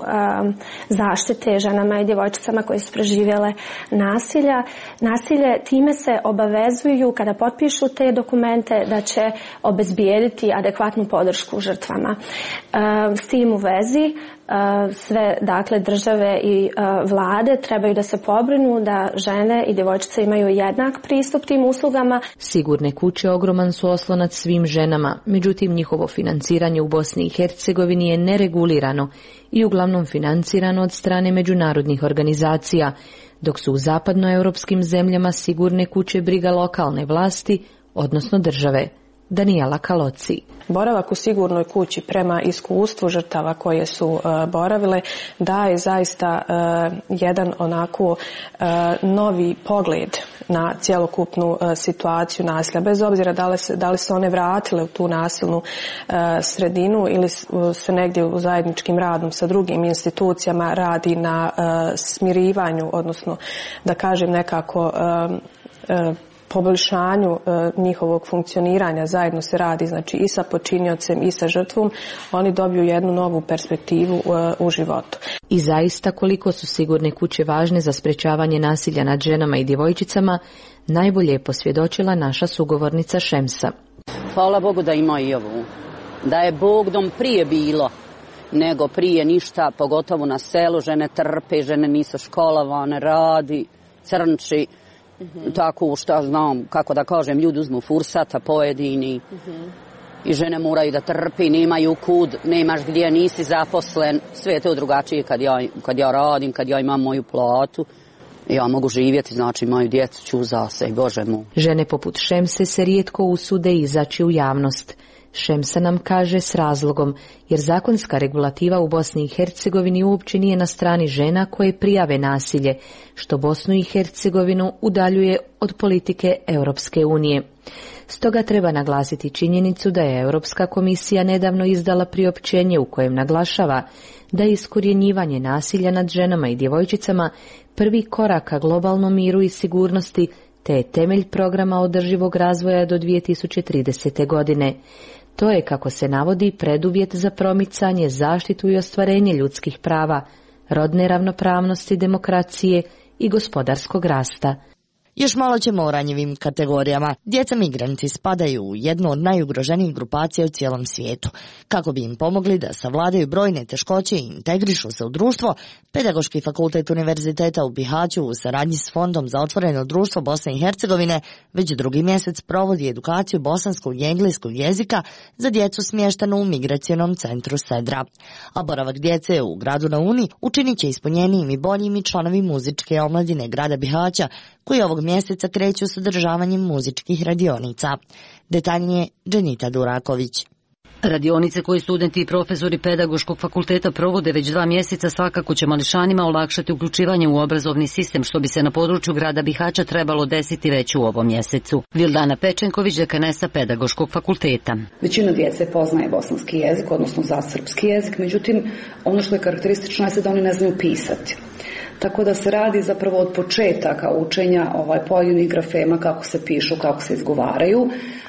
zaštite ženama i djevojčicama koje su preživjele nasilja, nasilje, time se obavezuju kada potpišu te dokumente da će obezbijediti adekvatnu podršku žrtvama. S tim u vezi sve, dakle, države i vlade trebaju da se pobrinu da žene i djevojčice imaju jednak pristup tim uslugama. Sigurne kuće ogroman su oslonac svim ženama, međutim njihovo financiranje u Bosni i Hercegovini je neregulirano i uglavnom financirano od strane međunarodnih organizacija, dok su u zapadnoeuropskim zemljama sigurne kuće briga lokalne vlasti, odnosno države. Danijela Kaloci. Boravak u sigurnoj kući prema iskustvu žrtava koje su uh, boravile daje zaista uh, jedan onako uh, novi pogled na cjelokupnu uh, situaciju nasilja, bez obzira da li se, da li se one vratile u tu nasilnu uh, sredinu ili se negdje u zajedničkim radom sa drugim institucijama radi na uh, smirivanju, odnosno da kažem nekako uh, uh, poboljšanju njihovog funkcioniranja, zajedno se radi znači i sa počiniocem i sa žrtvom, oni dobiju jednu novu perspektivu u životu. I zaista koliko su sigurne kuće važne za sprečavanje nasilja nad ženama i djevojčicama, najbolje je posvjedočila naša sugovornica Šemsa. Hvala Bogu da ima i ovu. Da je Bogdom prije bilo, nego prije ništa, pogotovo na selu, žene trpe, žene nisu školovane, radi, crnči, mm-hmm. tako što znam, kako da kažem, ljudi uzmu fursata pojedini mm-hmm. i žene moraju da trpi, nemaju kud, nemaš gdje, nisi zaposlen, sve je to drugačije kad ja, kad ja radim, kad ja imam moju platu. Ja mogu živjeti, znači moju djecu ću za se, Bože mu. Žene poput Šemse se rijetko usude izaći u javnost. Šemsa nam kaže s razlogom, jer zakonska regulativa u Bosni i Hercegovini uopće nije na strani žena koje prijave nasilje, što Bosnu i Hercegovinu udaljuje od politike Europske unije. Stoga treba naglasiti činjenicu da je Europska komisija nedavno izdala priopćenje u kojem naglašava da je iskorjenjivanje nasilja nad ženama i djevojčicama prvi korak ka globalnom miru i sigurnosti, te je temelj programa održivog razvoja do dvije tisuće tridesete. godine. To je, kako se navodi, preduvjet za promicanje, zaštitu i ostvarenje ljudskih prava, rodne ravnopravnosti, demokracije i gospodarskog rasta. Još malo ćemo o ranjivim kategorijama. Djeca migranti spadaju u jednu od najugroženijih grupacija u cijelom svijetu. Kako bi im pomogli da savladaju brojne teškoće i integrišu se u društvo, Pedagoški fakultet Univerziteta u Bihaću u saradnji s Fondom za otvoreno društvo Bosne i Hercegovine već drugi mjesec provodi edukaciju bosanskog i engleskog jezika za djecu smještenu u migracionom centru Sedra. A boravak djece u gradu na Uni učinit će ispunjenijim i boljim i članovi muzičke omladine grada Bihaća, koji ovog mjeseca kreću s održavanjem muzičkih radionica. Detaljnije Dženita Duraković. Radionice koje studenti i profesori Pedagoškog fakulteta provode već dva mjeseca svakako će mališanima olakšati uključivanje u obrazovni sistem, što bi se na području grada Bihaća trebalo desiti već u ovom mjesecu. Vildana Pečenković, dekanesa Pedagoškog fakulteta. Većina djece poznaje bosanski jezik, odnosno za srpski jezik, međutim ono što je karakteristično je da oni ne znaju pisati. Tako da se radi zapravo od početaka učenja ovaj, pojedinih grafema, kako se pišu, kako se izgovaraju,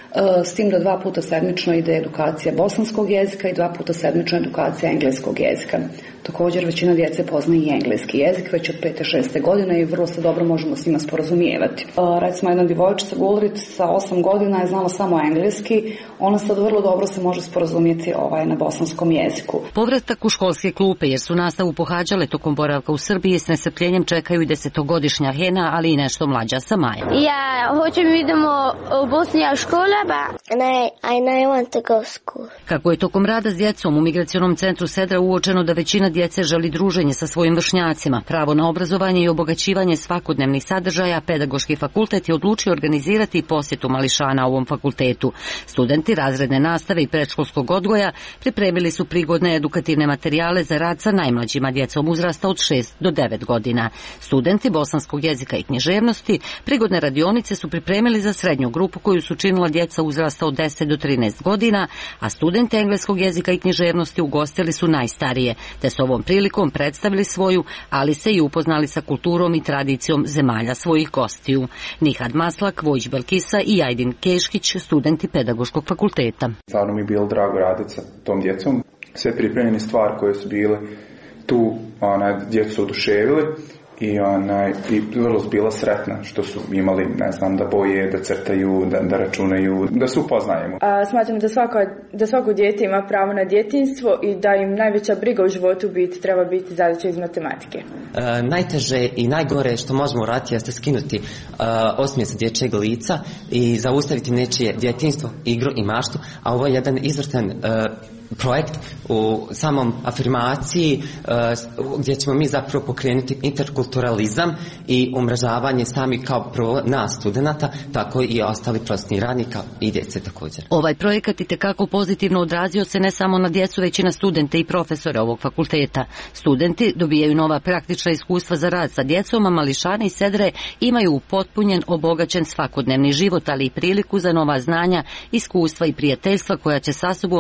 s tim da dva puta sedmično ide edukacija bosanskog jezika i dva puta sedmično edukacija engleskog jezika. Također većina djece poznaje i engleski jezik već od pete šeste godine i vrlo se dobro možemo s njima sporazumijevati. Recimo jedna djevojčica Gulrit sa osam godina je znala samo engleski, ona sad vrlo dobro se može sporazumjeti ovaj, na bosanskom jeziku. Povratak u školske klupe, jer su nastavu pohađale tokom boravka u Srbiji, s nestrpljenjem čekaju i desetogodišnja Hena, ali i nešto mlađa Samaja. Ja hoćem idemo u Bosnija škola, ba ne, I ne want to go school. Kako je tokom rada s djecom u migracionom centru Sedra uočeno da većina djece želi druženje sa svojim vršnjacima, pravo na obrazovanje i obogaćivanje svakodnevnih sadržaja, Pedagoški fakultet je odlučio organizirati posjetu mališana ovom fakultetu. Studenti razredne nastave i predškolskog odgoja pripremili su prigodne edukativne materijale za rad sa najmlađima djecom uzrasta od šest do devet godina. Studenti bosanskog jezika i književnosti prigodne radionice su pripremili za srednju grupu koju su činila djeca uzrasta od deset do trinaest godina, a studenti engleskog jezika i književnosti ugostili su najstarije, te su ovom prilikom predstavili svoju, ali se i upoznali sa kulturom i tradicijom zemalja svojih gostiju. Nihad Maslak, Vojić Belkisa i Ajdin Keškić, studenti Pedagoškog fakulteta. Stvarno mi je bilo drago raditi sa tom djecom. Sve pripremljene stvari koje su bile tu, ona, djecu su oduševili i, ona, i vrlo su bila sretna što su imali, ne znam, da boje, da crtaju, da, da računaju, da se upoznajemo. A, smatram da svako, da svako dijete ima pravo na djetinjstvo i da im najveća briga u životu biti, treba biti zadaća iz matematike. E, najteže i najgore što možemo uraditi jeste skinuti e, osmije sa dječjeg lica i zaustaviti nečije djetinjstvo, igru i maštu, a ovo je jedan izvrstan e, projekt u samom afirmaciji uh, gdje ćemo mi zapravo pokrenuti interkulturalizam i umrežavanje sami kao prvo nas studenata, tako i ostali prosvetnih radnika i djece također. Ovaj projekat itekako pozitivno odrazio se ne samo na djecu, već i na studente i profesore ovog fakulteta. Studenti dobijaju nova praktična iskustva za rad sa djecom, a mališani i Sedre imaju upotpunjen, obogaćen svakodnevni život, ali i priliku za nova znanja, iskustva i prijateljstva koja će sa sobom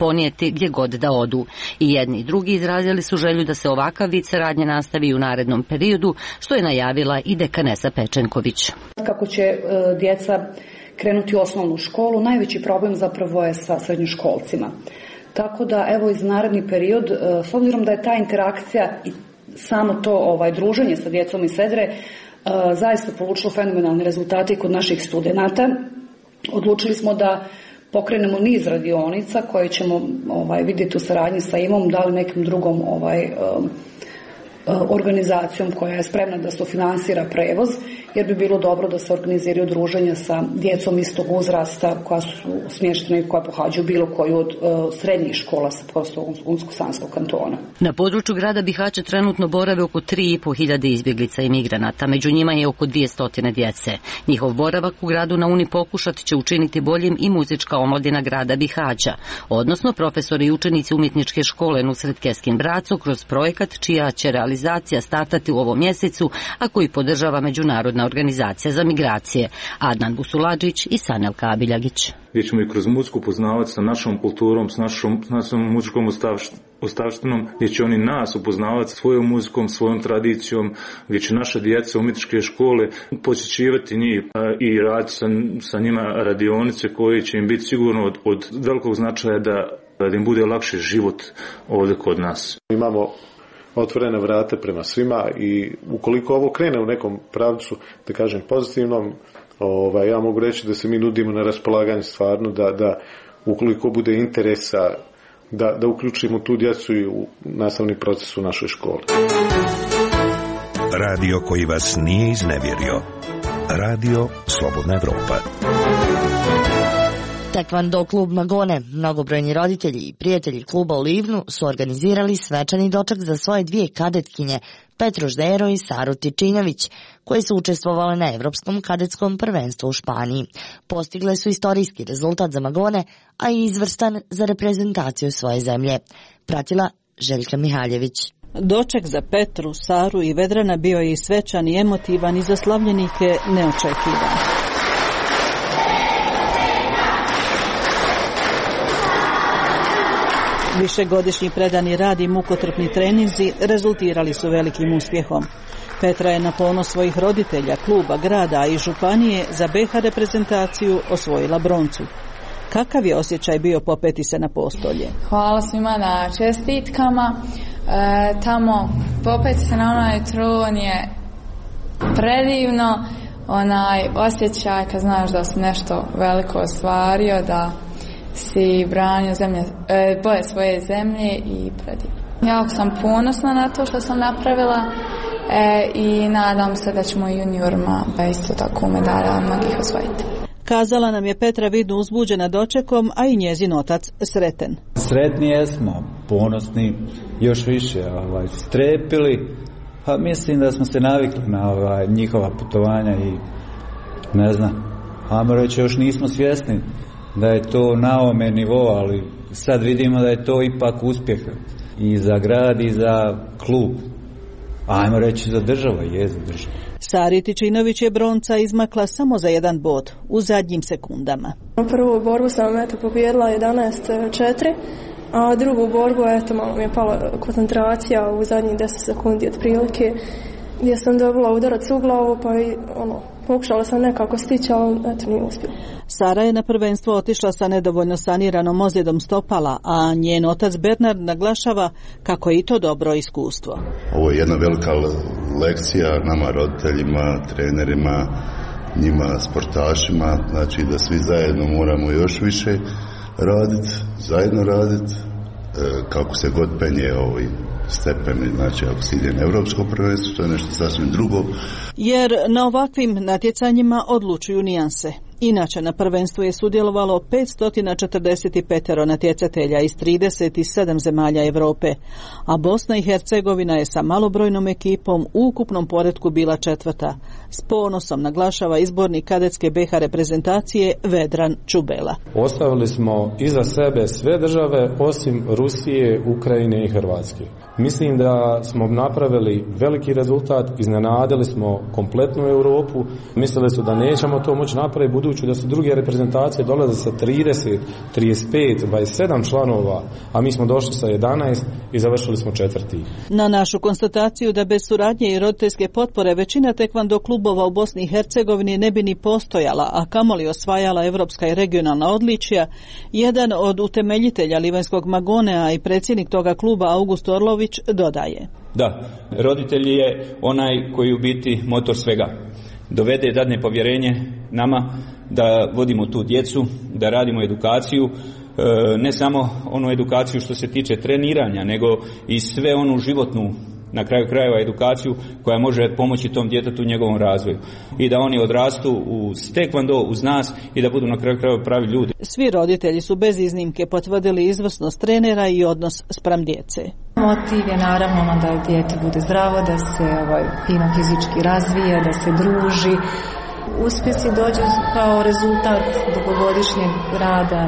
ponijeti gdje god da odu. I jedni i drugi izrazili su želju da se ovakav vid saradnje nastavi u narednom periodu, što je najavila i dekanesa Pečenković. Kako će e, djeca krenuti u osnovnu školu, najveći problem zapravo je sa srednjoškolcima. Tako da, evo, iz naredni period, e, s obzirom da je ta interakcija i samo to ovaj, druženje sa djecom iz Sedre e, zaista polučilo fenomenalne rezultate kod naših studenata, odlučili smo da pokrenemo niz radionica koje ćemo ovaj, vidjeti u saradnji sa I M O-om, da li nekim drugom ovaj, um, organizacijom koja je spremna da sufinansira prevoz, jer bi bilo dobro da se organiziraju druženja sa djecom istog uzrasta koja su smještena i koja pohađaju bilo koju od uh, srednjih škola sa prostora Unsko-Sanskog kantona. Na području grada Bihaća trenutno borave oko tri i pol hiljade izbjeglica i migranata, među njima je oko dvije stotine djece. Njihov boravak u gradu na Uni pokušat će učiniti boljim i muzička omladina grada Bihaća, odnosno profesori i učenici umjetničke škole Nusret Keskin Braco kroz projekat čija će realizacija startati u ovom mjesecu, a koji podržava Međunarodna organizacija za migracije. Adnan Busuladžić i Sanel Kabiljagić. Gdje ćemo i kroz muziku upoznavati sa našom kulturom, s našom, s našom muzičkom ostavštinom, gdje će oni nas upoznavati svojom muzikom, svojom tradicijom, gdje će naša djeca umjetničke škole posjećivati njih i raditi sa, sa njima radionice koje će im biti sigurno od, od velikog značaja da, da im bude lakše život ovdje kod nas. Imamo otvorena vrata prema svima i ukoliko ovo krene u nekom pravcu, da kažem pozitivnom, ovaj, ja mogu reći da se mi nudimo na raspolaganje stvarno, da, da ukoliko bude interesa da, da uključimo tu djecu i u nastavni proces u našoj školi. Radio koji vas nije iznevjerio. Radio Slobodna Evropa. Tekvando klub Magone, mnogobrojni roditelji i prijatelji kluba u Livnu su organizirali svečani doček za svoje dvije kadetkinje, Petru Ždero i Saru Tičinjović, koje su učestvovale na Evropskom kadetskom prvenstvu u Španiji. Postigle su istorijski rezultat za Magone, a i izvrstan za reprezentaciju svoje zemlje. Pratila Željka Mihaljević. Doček za Petru, Saru i Vedrana bio je i svečan i emotivan i za slavljenike neočekivan. Višegodišnji predani rad i mukotrpni treninzi rezultirali su velikim uspjehom. Petra je na ponos svojih roditelja, kluba, grada i županije za B H reprezentaciju osvojila broncu. Kakav je osjećaj bio popeti se na postolje? Hvala svima na čestitkama. E, tamo popeti se na onaj tron je predivno. Onaj osjećaj kad znaš da si nešto veliko ostvario, da si branio zemlje, e, boje svoje zemlje i predivno. Jako sam ponosna na to što sam napravila e, i nadam se da ćemo i juniorima isto tako medalja mnogih osvojiti. Kazala nam je Petra vidno uzbuđena dočekom, a i njezin otac sretan. Sretni jesmo, ponosni, još više ovaj, strepili, pa mislim da smo se navikli na ovaj, njihova putovanja i ne znam, ajmo reći još nismo svjesni da je to na ovome nivou, ali sad vidimo da je to ipak uspjeh i za grad i za klub. Ajmo reći za državu, je za državu. Sari Tičinović je bronca izmakla samo za jedan bod u zadnjim sekundama. Prvu borbu sam eto pobijedila jedanaest četiri, a drugu borbu eto malo mi je pala koncentracija u zadnjih deset sekundi otprilike, gdje sam dobila udarac u glavu, pa i ono, pokušala sam nekako stići, ali eto nije uspjela. Sara je na prvenstvo otišla sa nedovoljno saniranom ozljedom stopala, a njen otac Bernard naglašava kako je i to dobro iskustvo. Ovo je jedna velika lekcija nama roditeljima, trenerima, njima sportašima, znači da svi zajedno moramo još više raditi, zajedno raditi, kako se god penje ovaj stepeni, znači ako se ide na evropsko prvenstvo, to je nešto sasvim drugo. Jer na ovakvim natjecanjima odlučuju nijanse. Inače, na prvenstvu je sudjelovalo petsto četrdeset pet natjecatelja iz trideset sedam zemalja Europe, a Bosna i Hercegovina je sa malobrojnom ekipom u ukupnom poretku bila četvrta. S ponosom naglašava izbornik kadetske B H reprezentacije Vedran Čubela. Ostavili smo iza sebe sve države osim Rusije, Ukrajine i Hrvatske. Mislim da smo napravili veliki rezultat, iznenadili smo kompletnu Europu, mislili su da nećemo to moći napraviti, budući području da su druge reprezentacije dolaze sa trideset, trideset pet, dvadeset sedam članova, a mi smo došli sa jedanaest i završili smo četvrti. Na našu konstataciju da bez suradnje i roditeljske potpore većina tekvando klubova u Bosni i Hercegovini ne bi ni postojala, a kamoli osvajala evropska i regionalna odličja, jedan od utemeljitelja Livanjskog Magonea i predsjednik toga kluba August Orlović dodaje. Da, roditelj je onaj koji u biti motor svega. Dovede, dadne povjerenje nama da vodimo tu djecu, da radimo edukaciju, ne samo onu edukaciju što se tiče treniranja, nego i sve onu životnu, na kraju krajeva, edukaciju koja može pomoći tom djetetu u njegovom razvoju. I da oni odrastu uz tekvando, uz nas i da budu na kraju krajeva pravi ljudi. Svi roditelji su bez iznimke potvrdili izvrsnost trenera i odnos spram djece. Motiv je naravno da dijete bude zdravo, da se ovaj, fino fizički razvija, da se druži. Uspjesi dođu kao rezultat dugogodišnjeg rada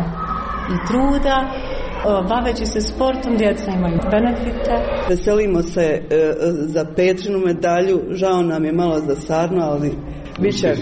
i truda. Baveći se sportom, djeca imaju benefite. Veselimo se e, za Petrinu medalju, žao nam je malo za Sarnu, ali bit će.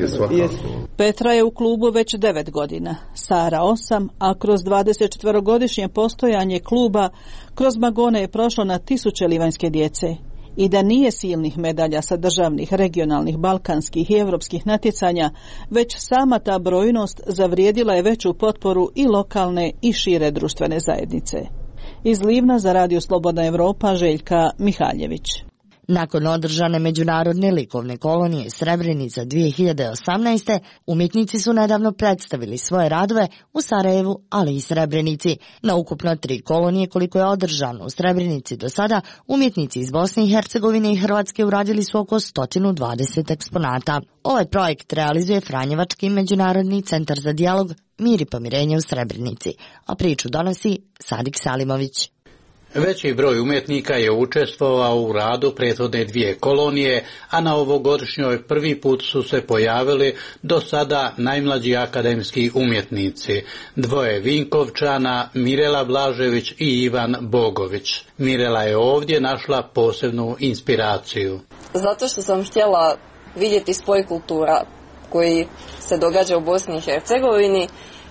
Petra je u klubu već devet godina, Sara osam, a kroz dvadesetčetverogodišnje postojanje kluba kroz Magone je prošlo na tisuće livanjske djece. I da nije silnih medalja sa državnih, regionalnih, balkanskih i europskih natjecanja, već sama ta brojnost zavrijedila je veću potporu i lokalne i šire društvene zajednice. Iz Livna za Radio Slobodna Evropa, Željka Mihaljević. Nakon održane međunarodne likovne kolonije Srebrenica dvije hiljade osamnaeste. umjetnici su nedavno predstavili svoje radove u Sarajevu, ali i Srebrenici. Na ukupno tri kolonije koliko je održano u Srebrenici do sada, umjetnici iz Bosne i Hercegovine i Hrvatske uradili su oko sto dvadeset eksponata. Ovaj projekt realizuje Franjevački međunarodni centar za dijalog Mir i pomirenje u Srebrenici, a priču donosi Sadik Salimović. Veći broj umjetnika je učestvovao u radu prethodne dvije kolonije, a na ovogodišnjoj prvi put su se pojavili do sada najmlađi akademski umjetnici, dvoje Vinkovčana, Mirela Blažević i Ivan Bogović. Mirela je ovdje našla posebnu inspiraciju. Zato što sam htjela vidjeti spoj kultura koji se događa u Bosni i Hercegovini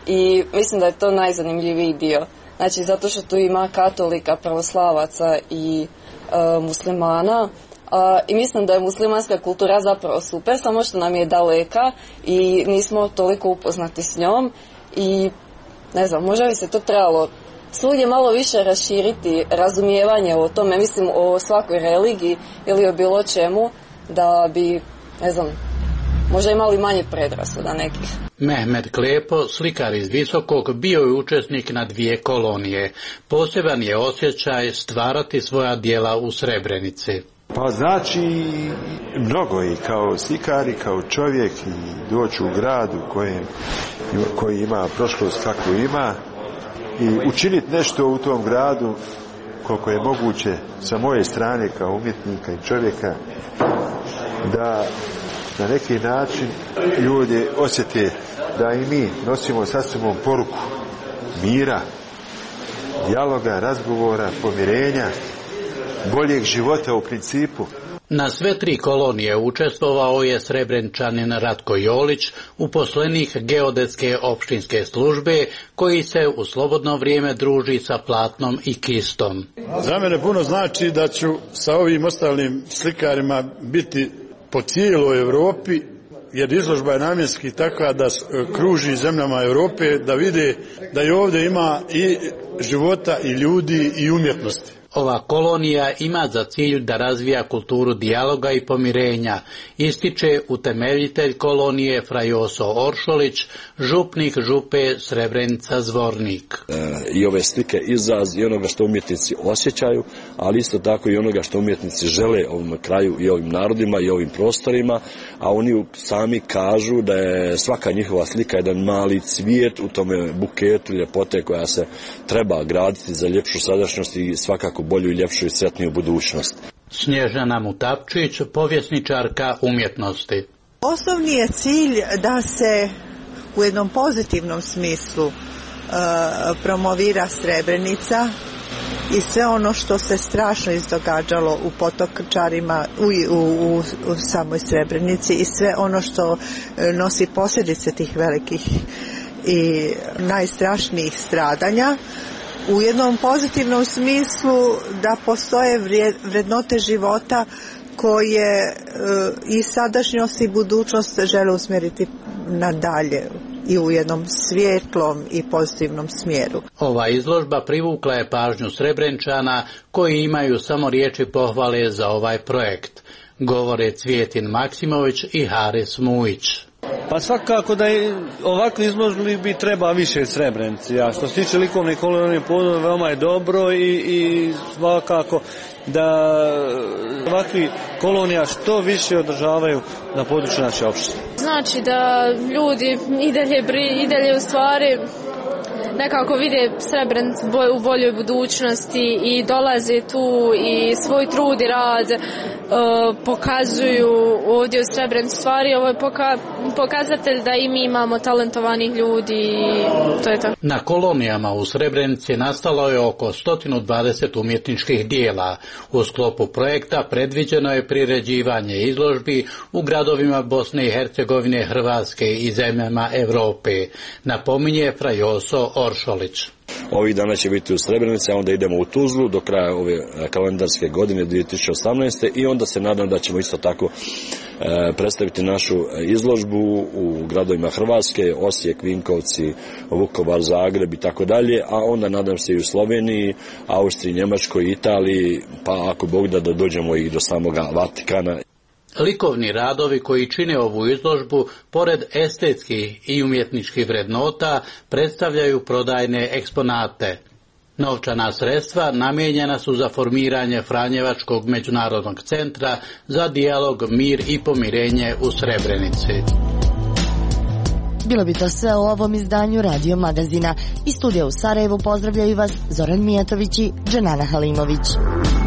i mislim da je to najzanimljiviji dio. Znači, zato što tu ima katolika, pravoslavaca i e, muslimana. A, I mislim da je muslimanska kultura zapravo super, samo što nam je daleka i nismo toliko upoznati s njom. I ne znam, možda bi se to trebalo svugdje malo više raširiti razumijevanje o tome, mislim o svakoj religiji ili o bilo čemu, da bi, ne znam, možda imali manje predrasuda nekih. Mehmed Klepo, slikar iz Visokog, bio je učesnik na dvije kolonije. Poseban je osjećaj stvarati svoja djela u Srebrenici. Pa znači mnogo i kao slikar i kao čovjek i doći u gradu kojem, koji ima prošlost kakvu ima i učiniti nešto u tom gradu koliko je moguće sa moje strane kao umjetnika i čovjeka, da na neki način ljudi osjete da i mi nosimo sa sobom poruku mira, dijaloga, razgovora, pomirenja, boljeg života u principu. Na sve tri kolonije učestvovao je Srebrenčanin Ratko Jolić, uposlenik geodetske opštinske službe, koji se u slobodno vrijeme druži sa platnom i kistom. Za mene puno znači da ću sa ovim ostalim slikarima biti po cijeloj Europi, jer izložba je namjenski takva da kruži zemljama Europe, da vide da i ovdje ima i života i ljudi i umjetnosti. Ova kolonija ima za cilj da razvija kulturu dijaloga i pomirenja, ističe utemeljitelj kolonije Frajoso Oršolić, župnik župe Srebrenica Zvornik. E, I ove slike izraz i onoga što umjetnici osjećaju, ali isto tako i onoga što umjetnici žele ovom kraju i ovim narodima i ovim prostorima, a oni sami kažu da je svaka njihova slika jedan mali cvijet u tome buketu ljepote koja se treba graditi za ljepšu sadašnjost i svakako bolju i ljepšu i sretniju budućnost. Snježana Mutapčić, povjesničarka umjetnosti. Osnovni je cilj da se u jednom pozitivnom smislu uh, promovira Srebrenica i sve ono što se strašno izdogađalo u Potokčarima, u, u, u samoj Srebrenici i sve ono što nosi posljedice tih velikih i najstrašnijih stradanja, u jednom pozitivnom smislu da postoje vrednote života koje e, i sadašnjost i budućnost žele usmjeriti nadalje i u jednom svijetlom i pozitivnom smjeru. Ova izložba privukla je pažnju Srebrenčana koji imaju samo riječi pohvale za ovaj projekt, govore Cvijetin Maksimović i Haris Mujić. Pa svakako da je ovakve izložbi bi treba više Srebrenici, a što se tiče likovne kolonije područja veoma je dobro i, i svakako da ovakvi kolonija što više održavaju na području naše opštine. Znači da ljudi i dalje, i dalje u stvari nekako vide Srebrenicu u boljoj budućnosti i dolaze tu i svoj trud i rad e, pokazuju ovdje u Srebrenici. Stvari ovo je poka, pokazatelj da i mi imamo talentovanih ljudi i to je to. Na kolonijama u Srebrenici nastalo je oko sto dvadeset umjetničkih dijela. U sklopu projekta predviđeno je priređivanje izložbi u gradovima Bosne i Hercegovine, Hrvatske i zemljama Europe, napominje Frajoso Oršolić. Ovih dana će biti u Srebrenici, a onda idemo u Tuzlu do kraja ove kalendarske godine dvije tisuće osamnaeste. i onda se nadam da ćemo isto tako e, predstaviti našu izložbu u gradovima Hrvatske, Osijek, Vinkovci, Vukovar, Zagreb i tako dalje, a onda nadam se i u Sloveniji, Austriji, Njemačkoj, Italiji, pa ako Bog da, da dođemo i do samoga Vatikana. Likovni radovi koji čine ovu izložbu, pored estetskih i umjetničkih vrednota, predstavljaju prodajne eksponate. Novčana sredstva namijenjena su za formiranje Franjevačkog međunarodnog centra za dijalog, mir i pomirenje u Srebrenici. Bilo bi to sve u ovom izdanju Radio Magazina. Iz studija u Sarajevu pozdravljaju vas Zoran Mijatović i Dženana Halimović.